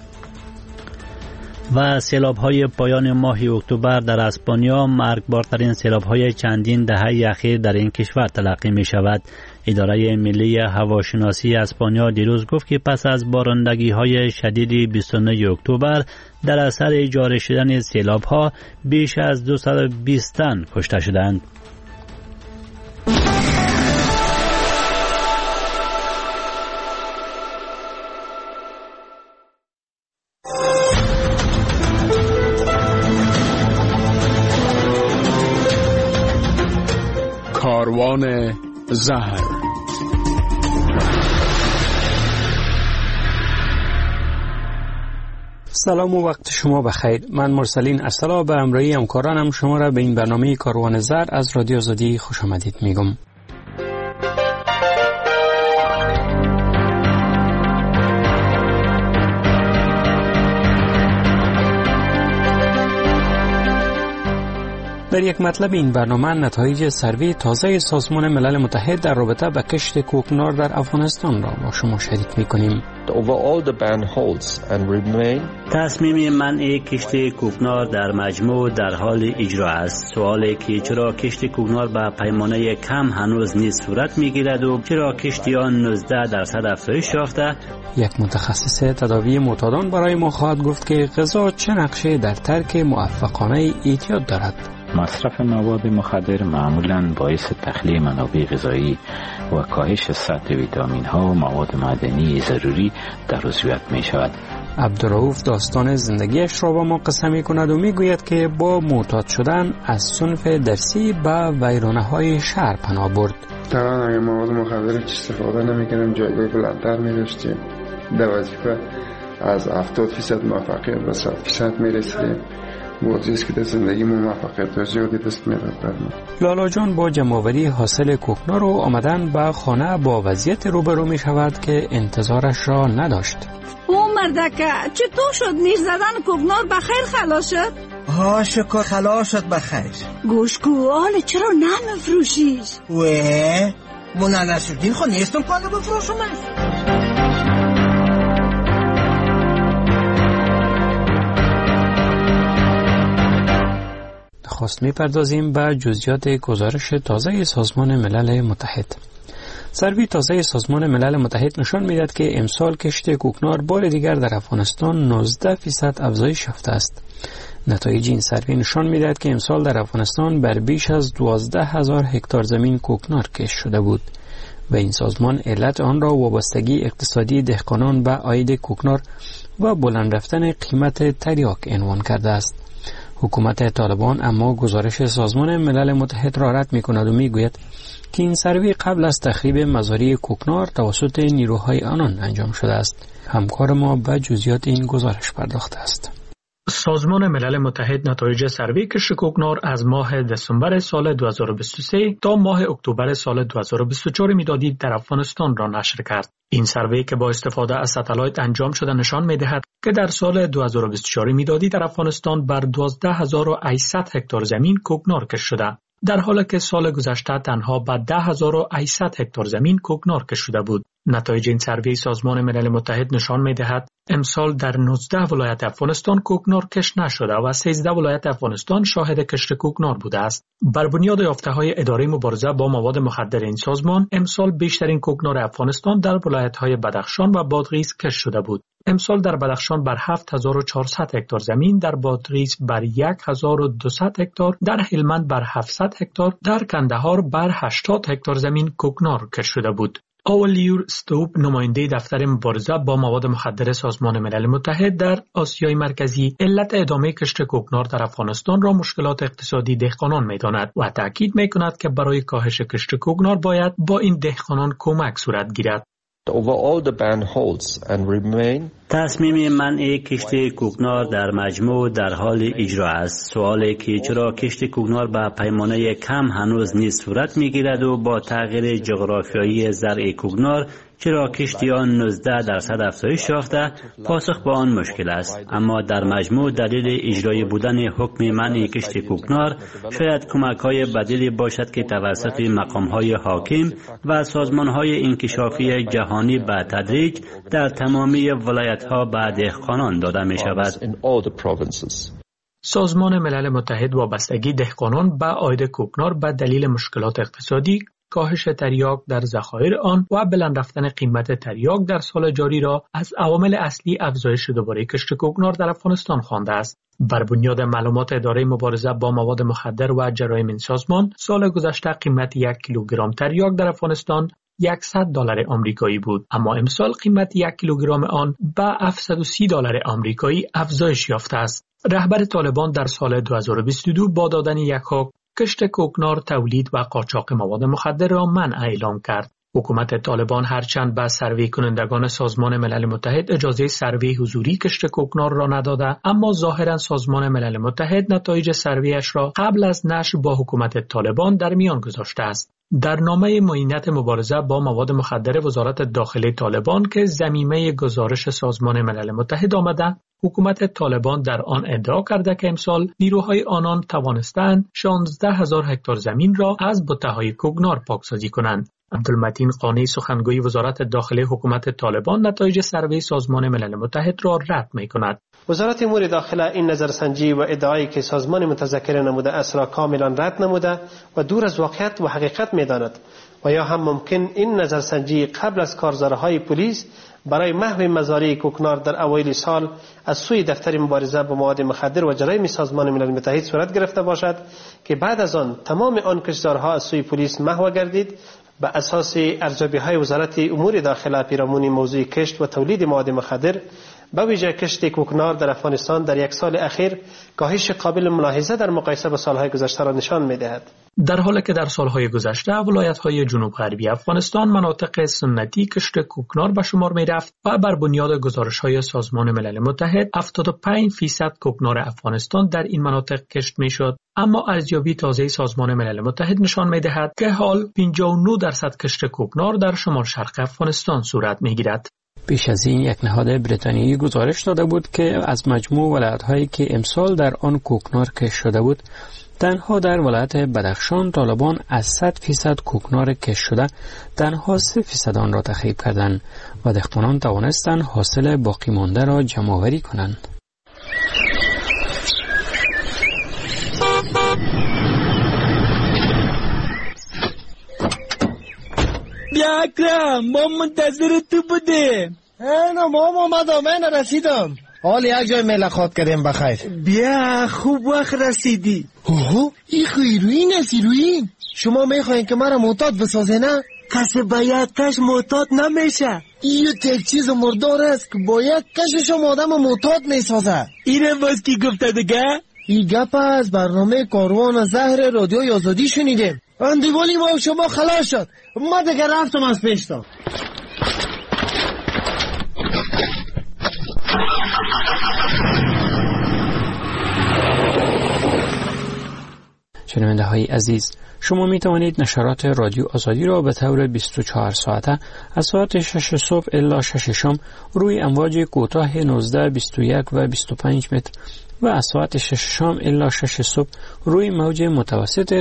و سیلاب‌های پایان ماه اکتبر در اسپانیا مرگبارترین سیلاب‌های چندین دهه اخیر در این کشور تلقی می‌شود. اداره ملی هواشناسی اسپانیا دیروز گفت که پس از بارندگی‌های شدید 29 اکتبر در اثر جاری شدن سیلاب‌ها بیش از 220 تن کشته شدند. کاروان زهر. سلام و وقت شما بخیر. من مرسلین ارسلا به همراهی همکارانم شما را به این برنامه کاروان زهر از رادیو آزادی خوش آمدید میگم. در یک مطلب این برنامه نتایج سروی تازه سازمان ملل متحد در رابطه با کشت کوکنار در افغانستان را با شما شریک می‌کنیم. تصمیم منع کشت کوکنار در مجموع در حال اجرا است. سوالی که چرا کشت کوکنار به پیمانه کم هنوز نیز صورت می‌گیرد و چرا کشتی آن 19% افزایش یافته؟ یک متخصص تداوی معتادان برای ما خواهد گفت که غذا چه نقشه در ترک موفقانه اعتیاد دارد. مصرف مواد مخدر معمولاً باعث تخلیه منابع غذایی و کاهش سطح ویتامین ها و مواد معدنی ضروری در عضویت می شود. عبدالرؤوف داستان زندگیش را با ما قصه می کند و می گوید که با معتاد شدن از صنف درسی به ویرانه های شهر پناه برد. طبعا اگه مواد مخدر استفاده نمی کردیم جایگاه بلندتر می داشتیم. در وظیفه از 70% موفقیت به 100% می رسیدیم. بازی است که در زندگی ما موفقیت زیادی دست میاد برام. لالا جان با جمع‌آوری حاصل کوکنار و آمدن به خانه با وضعیت روبرو می شود که انتظارش را نداشت. او مردکه چطور شد؟ نیش زدن کوکنار بخیر خلاص شد؟ ها شکر خلاص شد بخیر. گوشکو حالا چرا نمیفروشیش؟ مونا نشدین خو نیستم کنه بفروشمش. خواست می‌پردازیم به جزئیات گزارش تازه سازمان ملل متحد. سروی تازه سازمان ملل متحد نشان می‌دهد که امسال کشت کوکنار بار دیگر در افغانستان 19% افزایش یافته است. نتایج این سروی نشان می‌دهد که امسال در افغانستان بر بیش از 12,000 هکتار زمین کوکنار کشت شده بود و این سازمان علت آن را وابستگی اقتصادی دهقانان به عاید کوکنار و بلند رفتن قیمت تریاک عنوان کرده است. حکومت طالبان اما گزارش سازمان ملل متحد را رد می‌کند و می‌گوید که این سروی قبل از تخریب مزارع کوکنار توسط نیروهای آنان انجام شده است. همکار ما به جزئیات این گزارش پرداخته است. سازمان ملل متحد نتایج سروی کشت کوکنار از ماه دسامبر سال 2023 تا ماه اکتبر سال 2024 میلادی در افغانستان را نشر کرد. این سروی که با استفاده از ستلایت انجام شده نشان می‌دهد که در سال 2024 میلادی در افغانستان بر 12,800 هکتار زمین کوکنار کشت شده، در حالی که سال گذشته تنها به 10,800 هکتار زمین کوکنار کشت شده بود. نتایج این سروی سازمان ملل متحد نشان می‌دهد امسال در 19 ولایت افغانستان کوکنار کشت نشده و 13 ولایت افغانستان شاهد کشت کوکنار بوده است. بر بنیاد یافته‌های اداره مبارزه با مواد مخدر این سازمان، امسال بیشترین کوکنار افغانستان در ولایت‌های بدخشان و بادغیس کشت شده بود. امسال در بدخشان بر 7400 هکتار زمین، در بادغیس بر 1200 هکتار، در هلمند بر 700 هکتار، در کندهار بر 80 هکتار زمین کوکنار کشت شده بود. آولیور ستوپ، نماینده دفتر مبارزه با مواد مخدر سازمان ملل متحد در آسیای مرکزی، علت ادامه کشت کوکنار در افغانستان را مشکلات اقتصادی دهقانان می‌داند و تاکید می‌کند که برای کاهش کشت کوکنار باید با این دهقانان کمک صورت گیرد. تصمیم منع کشت کوکنار در مجموع در حال اجرا است. سوالی که چرا کشت کوکنار به پیمانه کم هنوز نیز صورت می‌گیرد و با تغییر جغرافیایی زرع کوکنار چرا کشتی آن 19% افزایش یافته، پاسخ به آن مشکل است. اما در مجموع دلیل اجرای بودن حکم منع کشت کوکنار شاید کمک‌های بدیلی باشد که توسط مقام‌های حاکم و سازمان‌های انکشافی جهانی به تدریج در تمامی ولایت‌ها به دهقانان داده می‌شود. سازمان ملل متحد وابستگی دهقانان به عاید کوکنار به دلیل مشکلات اقتصادی، کاهش تریاک در ذخایر آن و بلند رفتن قیمت تریاک در سال جاری را از عوامل اصلی افزایش دوباره کشت کوکنار در افغانستان خوانده است. بر بنیاد معلومات اداره مبارزه با مواد مخدر و جرایم این سازمان، سال گذشته قیمت 1 کیلوگرم تریاک در افغانستان $100 آمریکایی بود، اما امسال قیمت 1 کیلوگرم آن به $730 آمریکایی افزایش یافته است. رهبر طالبان در سال 2022 با دادن یک حکم کشت کوکنار، تولید و قاچاق مواد مخدر را منع اعلام کرد. حکومت طالبان هرچند به سروی کنندگان سازمان ملل متحد اجازه سروی حضوری کشت کوکنار را نداده، اما ظاهرا سازمان ملل متحد نتایج سرویش را قبل از نشر با حکومت طالبان در میان گذاشته است. در نامه معینت مبارزه با مواد مخدر وزارت داخلی طالبان که ضمیمه گزارش سازمان ملل متحد آمده، حکومت طالبان در آن ادعا کرده که امسال نیروهای آنان توانستند 16,000 هکتار زمین را از بته‌های کوکنار پاکسازی کنند. عبدالمتین قانی، سخنگوی وزارت داخلی حکومت طالبان، نتایج سروی سازمان ملل متحد را رد می‌کند. وزارت امور داخله این نظرسنجی و ادعایی که سازمان متذکر نموده است را کاملا رد نموده و دور از واقعیت و حقیقت می‌داند و یا هم ممکن این نظرسنجی قبل از کارزارهای پلیس برای محو مزارع کوکنار در اوایل سال از سوی دفتر مبارزه با مواد مخدر و جرایم سازمان ملل متحد صورت گرفته باشد که بعد از آن تمام آن کشتزارها از سوی پلیس محو گردید. به اساس ارزیابی‌های وزارت امور داخله پیرامون موضوع کشت و تولید مواد مخدر به ویژه کشت کوکنار در افغانستان در یک سال اخیر کاهش قابل ملاحظه در مقایسه با سالهای گذشته را نشان می‌دهد. در حالی که در سالهای گذشته ولایت‌های جنوب غربی افغانستان مناطق سنتی کشت کوکنار به شمار می‌رفت و بر بنیاد گزارش‌های سازمان ملل متحد 75% کوکنار افغانستان در این مناطق کشت می‌شد، اما ارزیابی تازه سازمان ملل متحد نشان می‌دهد که حال 59% کشت کوکنار در شمال شرق افغانستان صورت می‌گیرد. پیش از این یک نهاد بریتانیایی گزارش داده بود که از مجموع ولایت‌هایی که امسال در آن کوکنار کشت شده بود، تنها در ولایت بدخشان طالبان از 100% کوکنار کشت شده تنها 3% آن را تخریب کردند و دهقانان توانستند حاصل باقی مانده را جمع‌آوری کنند. بیا اکرم، ما منتظر تو بودیم. نه ما من رسیدم. حال یک جای ملاقات کردیم بخیر. بیا خوب وقت رسیدی. اوه این خیروین است ایروین. شما میخواین که مرا معتاد بسازه نه؟ کسی باید کش معتاد نمیشه. این یک چیز مردار است که باید کشش آدم معتاد میسازه. اینم باز کی گفته دیگه؟ این گپ از برنامه کاروان زهر رادیوی آزادی شنیدیم. اندیوالی ما شما خلاص شد. ما دیگه رفتم از پیشتا. شنونده های عزیز، شما می توانید نشرات رادیو آزادی را به طور 24 ساعته از ساعت 6 صبح الی 6 شام روی امواج کوتاه 19، 21 و 25 متر و از ساعت 6 شام الی 6 صبح روی موج متوسط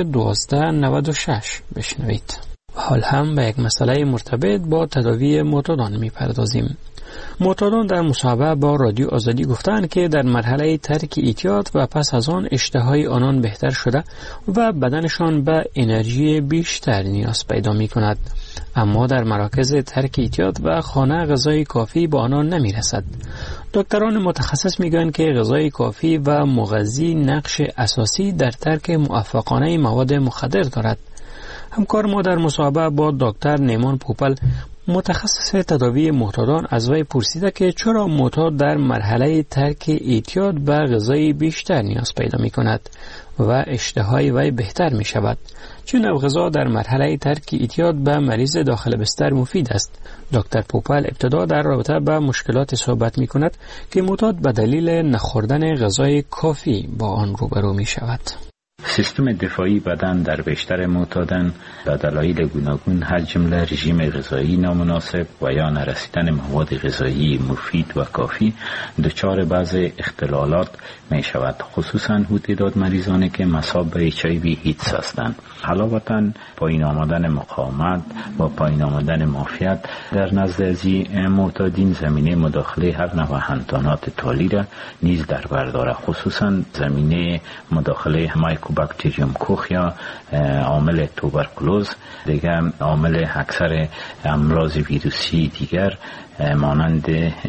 1296 بشنوید. حال هم به یک مسئله مرتبط با تداوی معتادان می پردازیم. معتادان در مصاحبه با رادیو آزادی گفتند که در مرحله ترک اعتیاد و پس از آن اشتهای آنان بهتر شده و بدنشان به انرژی بیشتر نیاز پیدا می کند، اما در مراکز ترک اعتیاد و خانه غذای کافی به آنان نمی رسد. دکتران متخصص می گویند که غذای کافی و مغذی نقش اساسی در ترک موفقانه مواد مخدر دارد. همکار ما در مصاحبه با دکتر نیمان پوپل متخصص تداوی معتادان از وی پرسیده که چرا معتاد در مرحله ترک اعتیاد به غذای بیشتر نیاز پیدا می کند و اشتهای وی بهتر می شود. چه نوع غذا در مرحله ترک اعتیاد به مریض داخل بستر مفید است؟ دکتر پوپل ابتدا در رابطه با مشکلات صحبت می کند که معتاد به دلیل نخوردن غذای کافی با آن روبرو می شود. سیستم دفاعی بدن در بیشتر معتادان به دلایل گوناگون از جمله رژیم غذایی نامناسب و یا نرسیدن مواد غذایی مفید و کافی دچار بعض اختلالات می شود، خصوصا تعداد مریضانی که مصاب به HIV ایدز هستند. علاوه پایین آمدن مقاومت و پایین آمدن معافیت در نزد از معتادین زمینه مداخله هر نوع حیوانات تالی را نیز در بر دارد، خصوصا زمینه مداخله مایکوباکتریوم کوخ یا عامل توبرکلوز، دیگر عامل اکثر امراض ویروسی دیگر مانند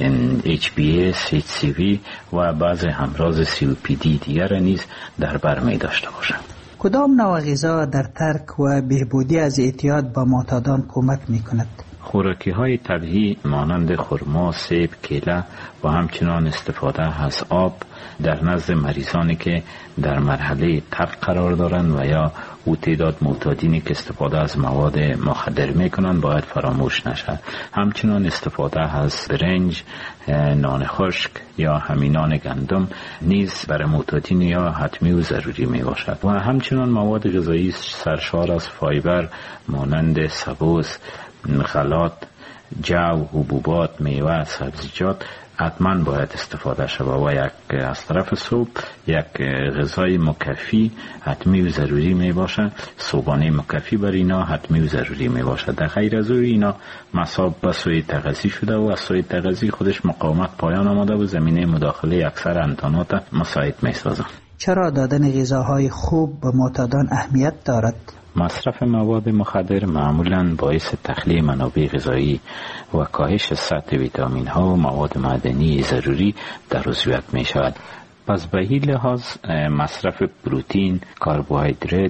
HBS، HCV و بعض امراض COPD دیگر نیز در بر می داشته باشند. کدام نوع غذا در ترک و بهبودی از اعتیاد با معتادان کمک می کند؟ خوراکی های طبیعی مانند خرما، سیب، کیله و همچنان استفاده از آب در نزد مریضانی که در مرحله ترک قرار دارند و یا او تعداد معتادینی که استفاده از مواد مخدر میکنند باید فراموش نشد. همچنان استفاده از برنج، نان خشک یا همینان گندم نیز برای معتادین یا حتمی و ضروری می باشد و همچنان مواد غذایی سرشار از فایبر مانند سبوس، غلات، جو، حبوبات، میوه، سبزیجات حتما باید استفاده شود و از طرف صبح یک غذای مکفی حتمی و ضروری می باشد. صبحانه مکفی بر اینا حتمی و ضروری می باشد. در غیر از اینا مصاب به سوی تغذی شده و از سوی تغذی خودش مقاومت پایان آمده و زمینه مداخله اکثر انتانات مساعد می سازد. چرا دادن غذاهای خوب به معتادان اهمیت دارد؟ مصرف مواد مخدر معمولاً باعث تخلیه منابع غذایی و کاهش سطح ویتامین ها و مواد معدنی ضروری در عضویت می شود. پس به این لحاظ مصرف پروتئین، کربوهیدرات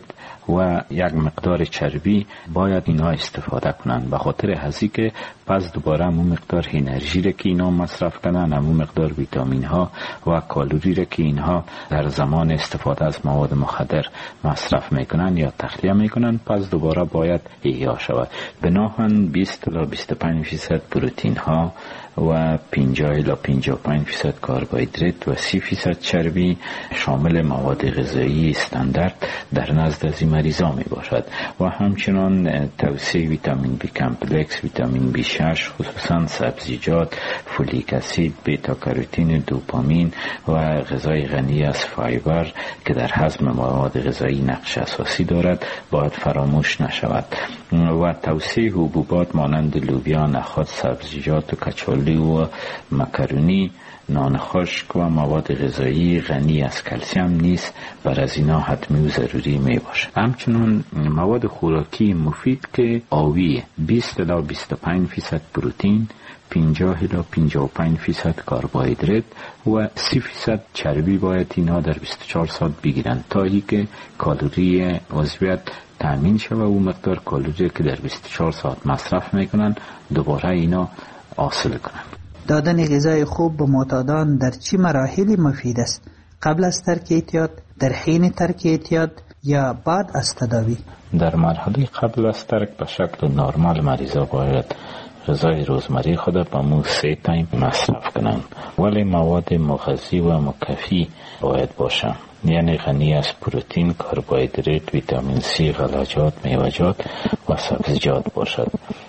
و یک مقدار چربی باید اینها استفاده کنند. به خاطر هزی که پس دوباره همون مقدار انرژی را که اینها مصرف کنند، همون مقدار ویتامین ها و کالری را که اینها در زمان استفاده از مواد مخدر مصرف میکنند یا تخلیه میکنند، پس دوباره باید احیا شود. بناهن 20 تا 25% پروتئین ها و 50 الی 55% کربوهیدرات و 30% چربی شامل مواد غذایی استاندارد در نزد از این مریضا می باشد و همچنان توسعه ویتامین بی کمپلکس، ویتامین بی 6 خصوصا سبزیجات، فولیک اسید، بیتا کاروتین، دوپامین و غذای غنی از فایبر که در هضم مواد غذایی نقش اساسی دارد باید فراموش نشود و توسعه حبوبات مانند لوبیا، نخود، سبزیجات و کچالو و مکرونی، نان خشک و مواد غذایی غنی از کلسیم نیز بر از اینا حتمی و ضروری می باشد. همچنین مواد خوراکی مفید که آوی 20 الی 25% پروتئین، 50 الی 55% کربوهیدرات و 30% چربی باید اینها در 24 ساعت بگیرند تا اینکه کالری عضویت تامین شود و مقدار کالری که در 24 ساعت مصرف میکنند دوباره اینا حاصل کنند. دادن غذای خوب به معتادان در چه مراحلی مفید است؟ قبل از ترک اعتیاد، در حین ترک اعتیاد یا بعد از تداوی؟ در مرحله قبل از ترک به شکل نرمال مریضا باید غذای روزمره خود به مو 3 تایم مصرف کنند، ولی مواد مغذی و مکفی باید باشند، یعنی غنی از پروتئین، کربوهیدرات، ویتامین سی، غلجات، میوه‌جات و سبزیجات باشد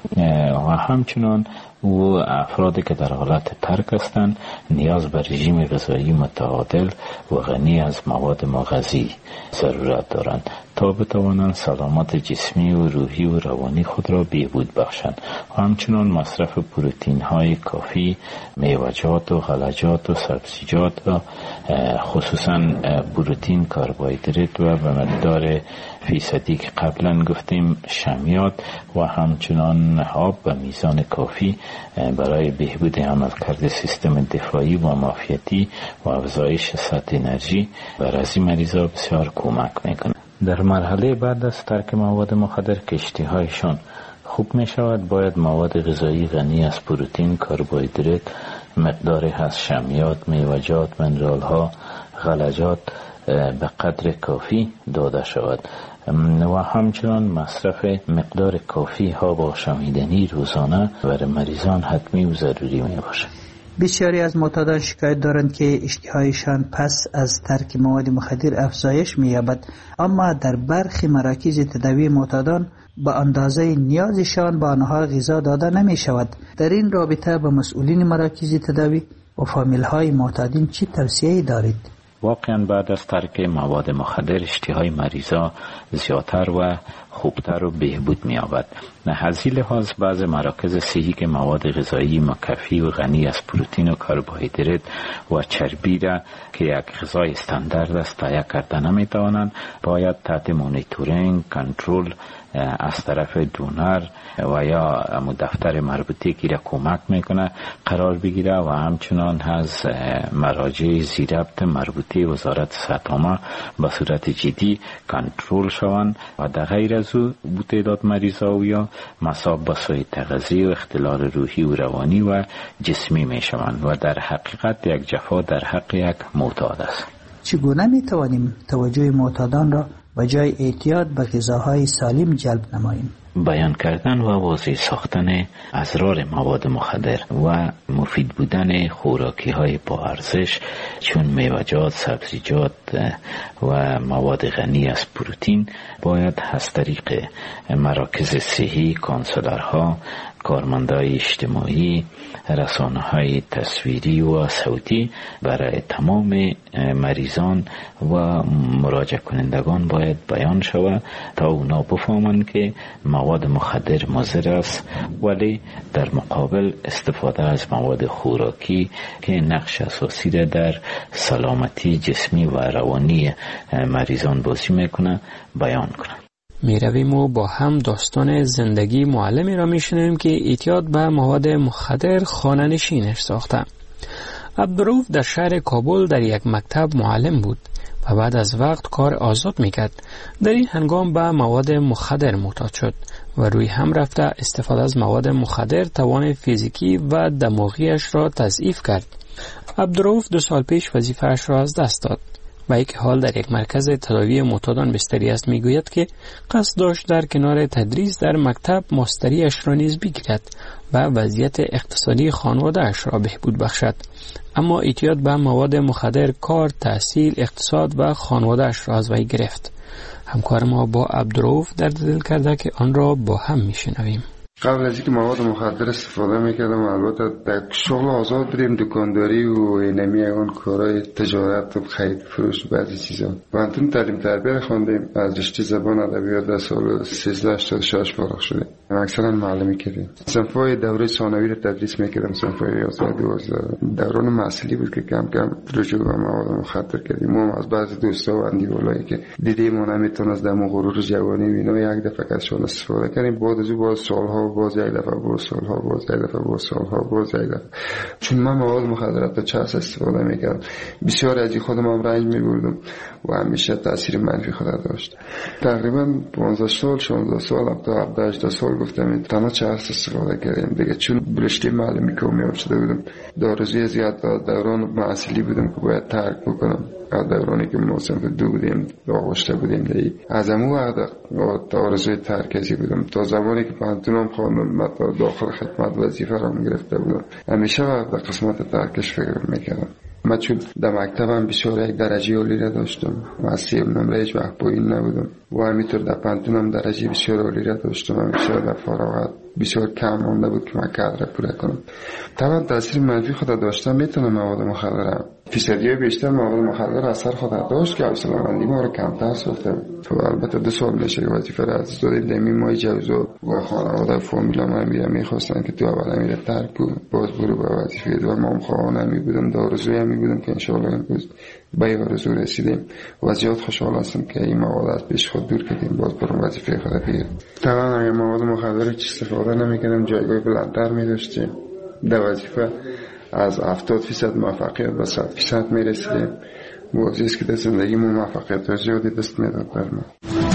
و همچنان و افرادی که در حالت ترک هستند نیاز به رژیم غذایی متعادل و غنی از مواد مغذی ضرورت دارند تا بتوانند سلامت جسمی و روحی و روانی خود را بهبود بخشند و همچنان مصرف پروتئین های کافی، میوه‌جات و غلجات و سبزیجات و خصوصا پروتئین، کربوهیدرات و به مقدار فیصدی که قبلا گفتیم شمیات و همچنان آب به میزان کافی برای بهبود عملکرد سیستم دفاعی و معافیتی و افزایش سطح انرژی بر از این مریضا بسیار کمک میکنه. در مرحله بعد از ترک مواد مخدر که اشتهایشان خوب می شود باید مواد غذایی غنی از پروتئین، کربوهیدرات، مقداری از شمیات، میوه‌جات، منرال ها، غلجات به قدر کافی داده شود و همچنان مصرف مقدار کافی ها با شمیدنی روزانه برای مریضان حتمی و ضروری می باشد. بسیاری از معتادان شکایت دارند که اشتهایشان پس از ترک مواد مخدر افزایش می‌یابد، اما در برخی مراکز تداوی معتادان به اندازه نیازشان به آنها غذا داده نمی شود. در این رابطه به مسئولین مراکز تداوی و فامیل‌های معتادین چه توصیه‌ای دارید؟ واقعا بعد از ترک مواد مخدر اشتهای مریضا زیادتر و خوبتر و بهبود می‌یابد. از این لحاظ بعض مراکز صحی که مواد غذایی مکفی و غنی از پروتئین و کربوهیدرات و چربی را که یک غذای استاندارد است تهیه کرده نمی‌توانند، باید تحت مانیتورینگ، کنترل از طرف دونر و یا دفتر مربوطه که را کمک میکنه قرار بگیره و همچنان از مراجع زیربط مربوطه وزارت صحت عامه به صورت جدی کنترل شوند و در غیر از او تعداد مریضا و یا مصاب به سوء تغذیه و اختلال روحی و روانی و جسمی میشوند و در حقیقت یک جفا در حق یک معتاد است. چگونه میتوانیم توجه معتادان را به جای اعتیاد به غذاهای سالم جلب نماییم؟ بیان کردن و واضح ساختن اضرار مواد مخدر و مفید بودن خوراکی های با ارزش چون میوه‌جات، سبزیجات و مواد غنی از پروتئین باید از طریق مراکز صحی، کانسلرها، کارمندای اجتماعی، رسانه‌های تصویری و صوتی برای تمام مریضان و مراجعه کنندگان باید بیان شود تا اونا بفهمند که مواد مخدر مضر است، ولی در مقابل استفاده از مواد خوراکی که نقش اساسی را در سلامتی جسمی و روانی مریضان بازی میکنه بیان کنند. میرویم و با هم داستان زندگی معلمی را میشنویم که اعتیاد به مواد مخدر خانه‌نشینش ساخته. عبدالرؤوف در شهر کابل در یک مکتب معلم بود و بعد از وقت کار آزاد میکرد. در این هنگام به مواد مخدر معتاد شد و روی هم رفته استفاده از مواد مخدر توان فیزیکی و دماغیش را تضعیف کرد. عبدالرؤوف 2 سال پیش وظیفه‌اش را از دست داد و یک حال در یک مرکز تداوی معتادان بستری است. میگوید که قصد داشت در کنار تدریس در مکتب ماستریش را نیز بگیرد و وضعیت اقتصادی خانواده‌اش را بهبود بخشد، اما اعتیاد به مواد مخدر کار، تحصیل، اقتصاد و خانواده‌اش را از وی گرفت. همکار ما با عبدالرؤوف در دل کرده که آن را با هم میشنویم. قبل از اینکه مواد مخدر استفاده میکردم، البته در شغل آزاد بودیم، دکانداری و اینمی اون کارهای تجارت و خرید فروش بعضی چیزا. وانتون تعلیم تربیت خوندیم، از رشته زبان ادبیات در سال 1386 فارغ شدیم. اکثرا معلمی کردیم. صنف‌های دوره ثانوی رو تدریس میکردم، صنف‌های 11 12. دوران محصولی بود که کم کم رجوع به مواد مخدر کردیم. ما از بعضی دوستا و اندیولایی که دیدیم ما نمیتونست دم غرور جوانی اینا یک دفعه ازشون استفاده کردیم. بعد از باز سالها باز یک دفعه باز سالها باز یک دفعه باز سالها باز یک دفعه. چون من مواد مخدرات به چاس استفاده میکردم، بسیار از خودم هم رنج میبردم و همیشه تاثیر منفی خود داشت. تقریبا 15 سال 16 سال تا 18 سال گفتم تنها چاس استفاده کردم دیگه، چون برشته معلمی کومی شده بودم. دارزی زیاد دوران محصولی بودم که باید ترک بکنم. دورانی که ما صنف 2 بودیم داغشته بودیم دیگه، از همون وقت دارزی ترکزی بودم تا زمانی که پانتونم خواندم تا داخل خدمت وظیفه را گرفته بودم. همیشه وقت قسمت ترکش فکر میکردم. من چون در مکتبم بسیار یک درجه عالی را داشتم و از 3 نمره هیچ وقت پایین نبودم و همینطور در پانتونم درجه بسیار عالی را داشتم. همیشه در فراغت بسیار کم مانده بود که من کار را پوره کنم. طبعا تاثیر منفی خود داشتم. میتونم مواد مخدر فیصدی بیشتر مواد مخدر اثر خود داشت که حوصله‌مندی ما رو کمتر ساخته بود. و البته 2 سال میشه که وظیفه را از دادیم. دمی ما جوزو و خانواده فامیلا من میخواستن که تو اول میره ترک کن باز برو به وظیفه و ما خواهان میبودم، دارزوی میبودم که انشالله امروز به این آرزو رسیدیم و زیاد خوشحال هستم که این مواد از پیش خود دور کردیم باز برم وظیفه خود بگیرم. طبعا اگر مواد مخدر هیچ استفاده نمیکردم جایگاه بلندتر میداشتیم، در وظیفه از 70% موفقیت به 100% میرسیدیم. موضوعی است که در زندگی ما موفقیت زیادی دست میداد بر ما.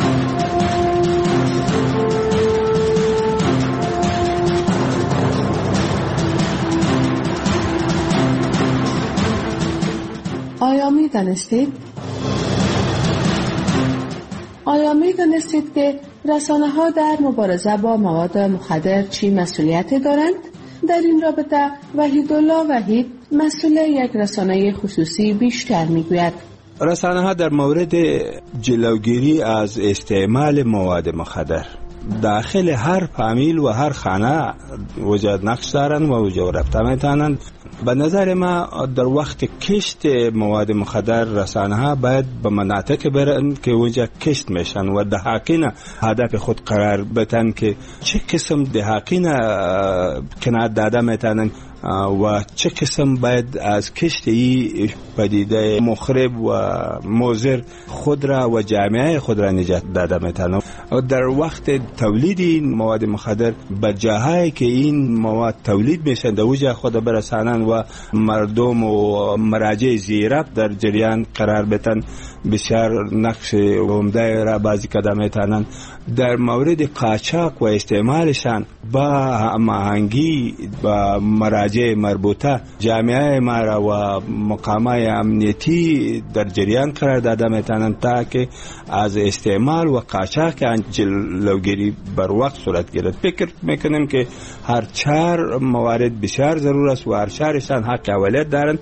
آیا می‌دانستید که رسانه‌ها در مبارزه با مواد مخدر چی مسئولیتی دارند؟ در این رابطه وحیدالله وحید مسئول یک رسانه خصوصی بیشتر میگوید. رسانه‌ها در مورد جلوگیری از استعمال مواد مخدر داخل هر فامیل و هر خانه وجود نقش دارند و وجود رفته میتونند. به نظر ما در وقت کشت مواد مخدر رسانه‌ها باید به مناطق برند که اونجا کشت میشن و دهاقین هدف خود قرار بدن که چه قسم دهاقین کنار داده میتونن و چه قسم باید از کشت ای پدیده مخرب و مضر خود را و جامعه خود را نجات داده میتونن. در وقت تولید این مواد مخدر به جاهایی که این مواد تولید میشن در اوجا خود برسانن و مردم و مراجع زیراب در جریان قرار بدن، بسیار نقش عمده را بازی کرده میتونن. در مورد قاچاق و استعمالشان با هماهنگی با مراجع مربوطه جامعه ما را و مقامات امنیتی در جریان قرار داده میتونن تا که از استعمال و قاچاق جلوگیری بر وقت صورت گیرد. فکر میکنیم که هر 4 موارد بسیار ضرور است و هر 4شان حق اولویت دارند.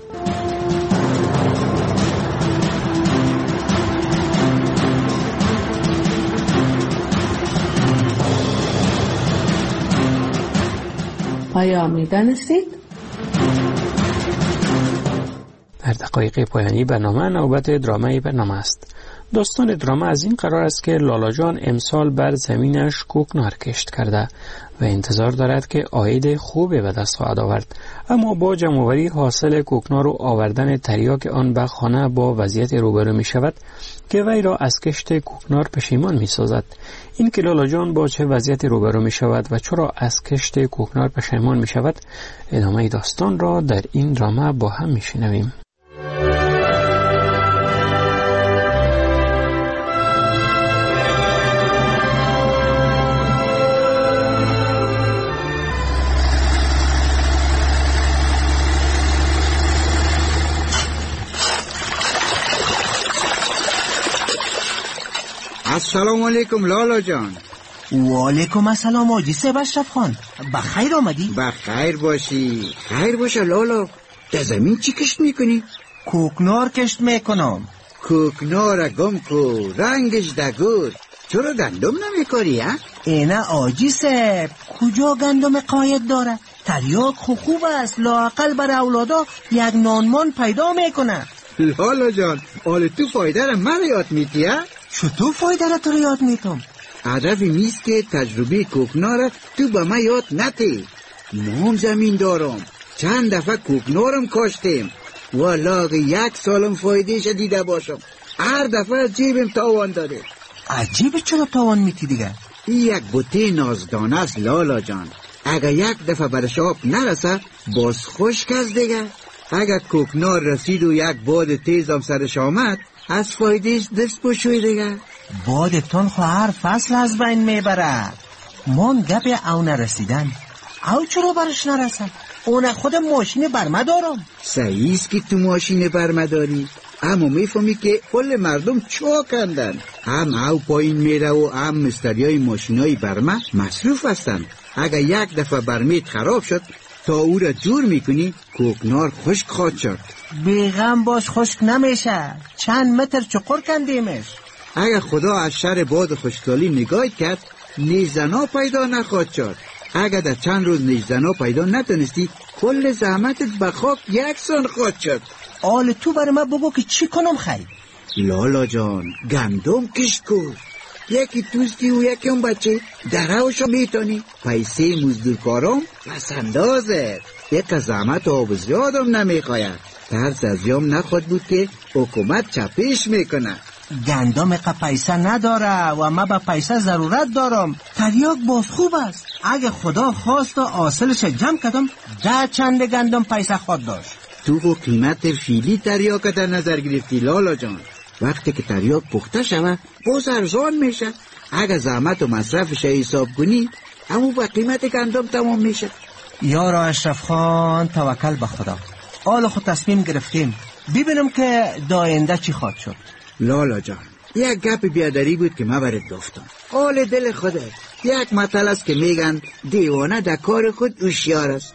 آیا می‌دانستید؟ در دقایق پایانی برنامه نوبت درامه برنامه است. داستان دراما از این قرار است که لالا جان امسال بر زمینش کوکنار کشت کرده و انتظار دارد که عاید خوبی به دست خواهد آورد، اما با جمع‌آوری حاصل کوکنار و آوردن تریاک آن به خانه با وضعیت روبرو می شود که وی را از کشت کوکنار پشیمان می سازد. این که لالا جان با چه وضعیت روبرو می شود و چرا از کشت کوکنار پشیمان می شود، ادامه داستان را در این دراما با هم می شنویم. السلام علیکم لالا جان. و علیکم السلام آجی سیب اشرف خان، بخیر آمدی؟ بخیر باشی. خیر باشه لالا. در زمین چی کشت میکنی؟ کوکنار کشت میکنم. کوکنار گم کو رنگش دگور. چرا گندم نمیکاری ها؟ اینه آجی سیب کجا گندم قاید داره؟ تریاک خوب است، لااقل بر اولادا یک نانمان پیدا میکنه. لالا جان آل تو فایده را من یاد میتی ها؟ چطور فایده را تو را یاد میتم؟ هدفی نیست که تجربه کوکنار تو به من یاد نتی. ما هم زمین دارم، چند دفعه کوکنارم کاشتیم و لاغ 1 سالم فایدهش دیده باشم. هر دفعه جیبم تاوان داده. عجیبه چرا تاوان میتی دیگه؟ یک بوته نازدانه است لالا جان. اگر یک دفعه برش آب نرسه باز خشک است دیگه. اگر کوکنار رسید و یک باد تیزم سرش آمد از فایدهش دست بشوی دیگه. بادتون خو هر فصل از بین میبره. من گپ او نرسیدن. او چرا برش نرسن؟ اون خود ماشین برمه دارم. صحیح است که تو ماشین برمه داری، اما میفهمی که کل مردم چا کندن. هم او پایین میره و هم مستریای ماشینای برمه مصروف هستن. اگر یک دفعه برمیت خراب شد تا او را جور میکنی کوکنار خشک خواهد شد. بیغم باش، خشک نمیشه. چند متر چقر کندیمش. اگر خدا از شر باد خشکسالی نگاه کرد نیزنا پیدا نخواهد شد. اگر در چند روز نیزنا پیدا نتونستی کل زحمتت به خاک یکسان خواهد شد. آل تو برای من بگو که چی کنم خیلی؟ لالا جان گندم کشت کن. یکی توستی و یکی اون بچه دروشو میتونی. پیسه مزدورکارم پس اندازه. یک زحمت آب زیادم نمیخواید. ترس از یام نخواد بود که حکومت چپش میکنه. گندم پیسه نداره و من به پیسه ضرورت دارم. تریاک باز خوب است. اگه خدا خواست و حاصلش جمع کردم 10 چند گندم پیسه خود داشت. تو خو قیمت فیلی تریاک در نظر گرفتی لالا جان. وقتی که تریاک پخته شوه باز ارزان میشه. اگه زحمت و مصرفش حساب کنی همون با قیمت گندم تمام میشه. یارا اشرف خان توکل به خدا. حالا خود تصمیم گرفتیم، ببینم که داینده چی خواهد شد. لالا جان یک گپ بیادری بود که من برات گفتم. حال دل خودت. یک مثل است که میگن دیوانه در کار خود هوشیار است.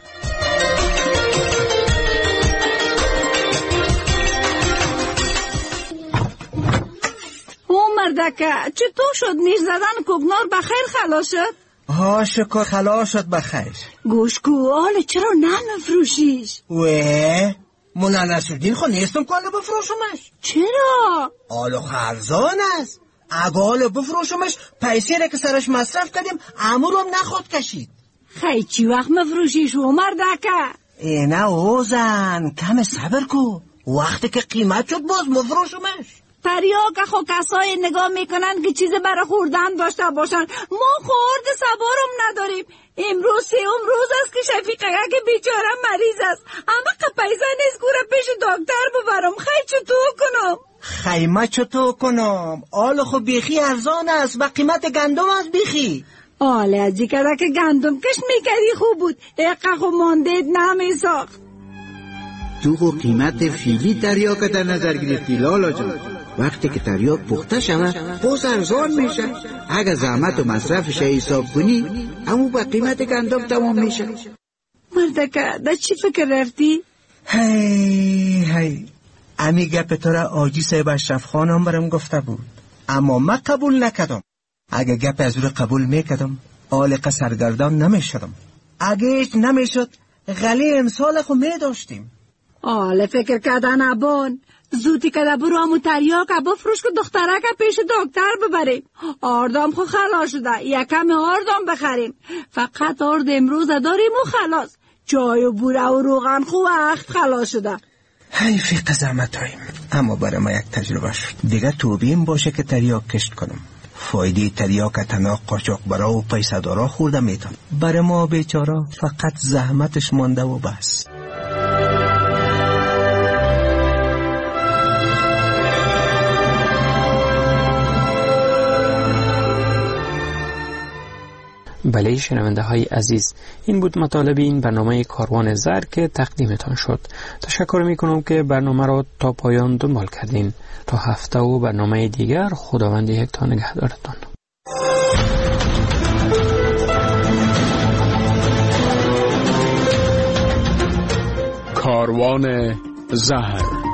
مردکه چطور شد؟ نیش زدن کوکنار بخیر خلاص شد؟ ها شکر خلاص شد بخیر. گوشکو حالا چرا نمیفروشیش؟ مولا نصرالدین خو نیستم که حالا بفروشمش. چرا؟ حالا خرزان است. اگه حالا بفروشمش پیسه را که سرش مصرف کردیم امورم نخواد کشید. خیلی چی وقت مفروشیش و مردکه؟ اینه اوزن کم صبر کو. وقتی که قیمت شد باز مفروشمش. تریاک خو کسای نگاه میکنن که چیز برای خوردن داشته باشن. ما خورد سوارم نداریم. امروز 3 روز است که شفیقه که بیچاره مریض است، اما پیسه نیست گوره پیش دکتر ببرم. خیلی چطور کنم؟ خیمه چطور کنم؟ آل خو بیخی ارزان است و قیمت گندم است بیخی. آله از دیگه که گندم کش میکردی خوب بود. اقا خو ماندید نمیساخت. تو خو قیمت فیلی تریاک در نظر گرفتی لالا جان. وقتی که تریاک پخته شوه باز ارزان میشه. اگه زحمت و مصرفش حساب کنی همون با قیمت گندم تمام میشه. مردکه در چی فکر رفتی؟ هی امی گپ تو را آجی صاحب اشرف خانم برم گفته بود، اما من قبول نکردم. اگه گپ از رو قبول میکردم آلقه سرگردان نمیشدم. اگه هیچ نمیشد غلی امسال خو میداشتیم. آله فکر کردن ابان زودی که برو همو تریاک بفروش که دخترک پیش دکتر ببریم. آردام خو خلاص شده، یکم آردام بخریم. فقط آرد امروز داریم و خلاص. جای و بوره و روغن خو وقت خلاص شده. حیفی قزمت هاییم، اما برای ما یک تجربه شد. دیگه توبیم باشه که تریاک کشت کنم. فایده تریاک تنها قاچاق برا و پیسه دارا خورده میتون. برای ما بیچاره فقط زحمتش مانده و بس. بله شنونده های عزیز، این بود مطالب این برنامه کاروان زر که تقدیمتان شد. تشکر می کنم که برنامه را تا پایان دنبال کردین. تا هفته و برنامه دیگر خداوند یکتا نگهدارتان. کاروان زهر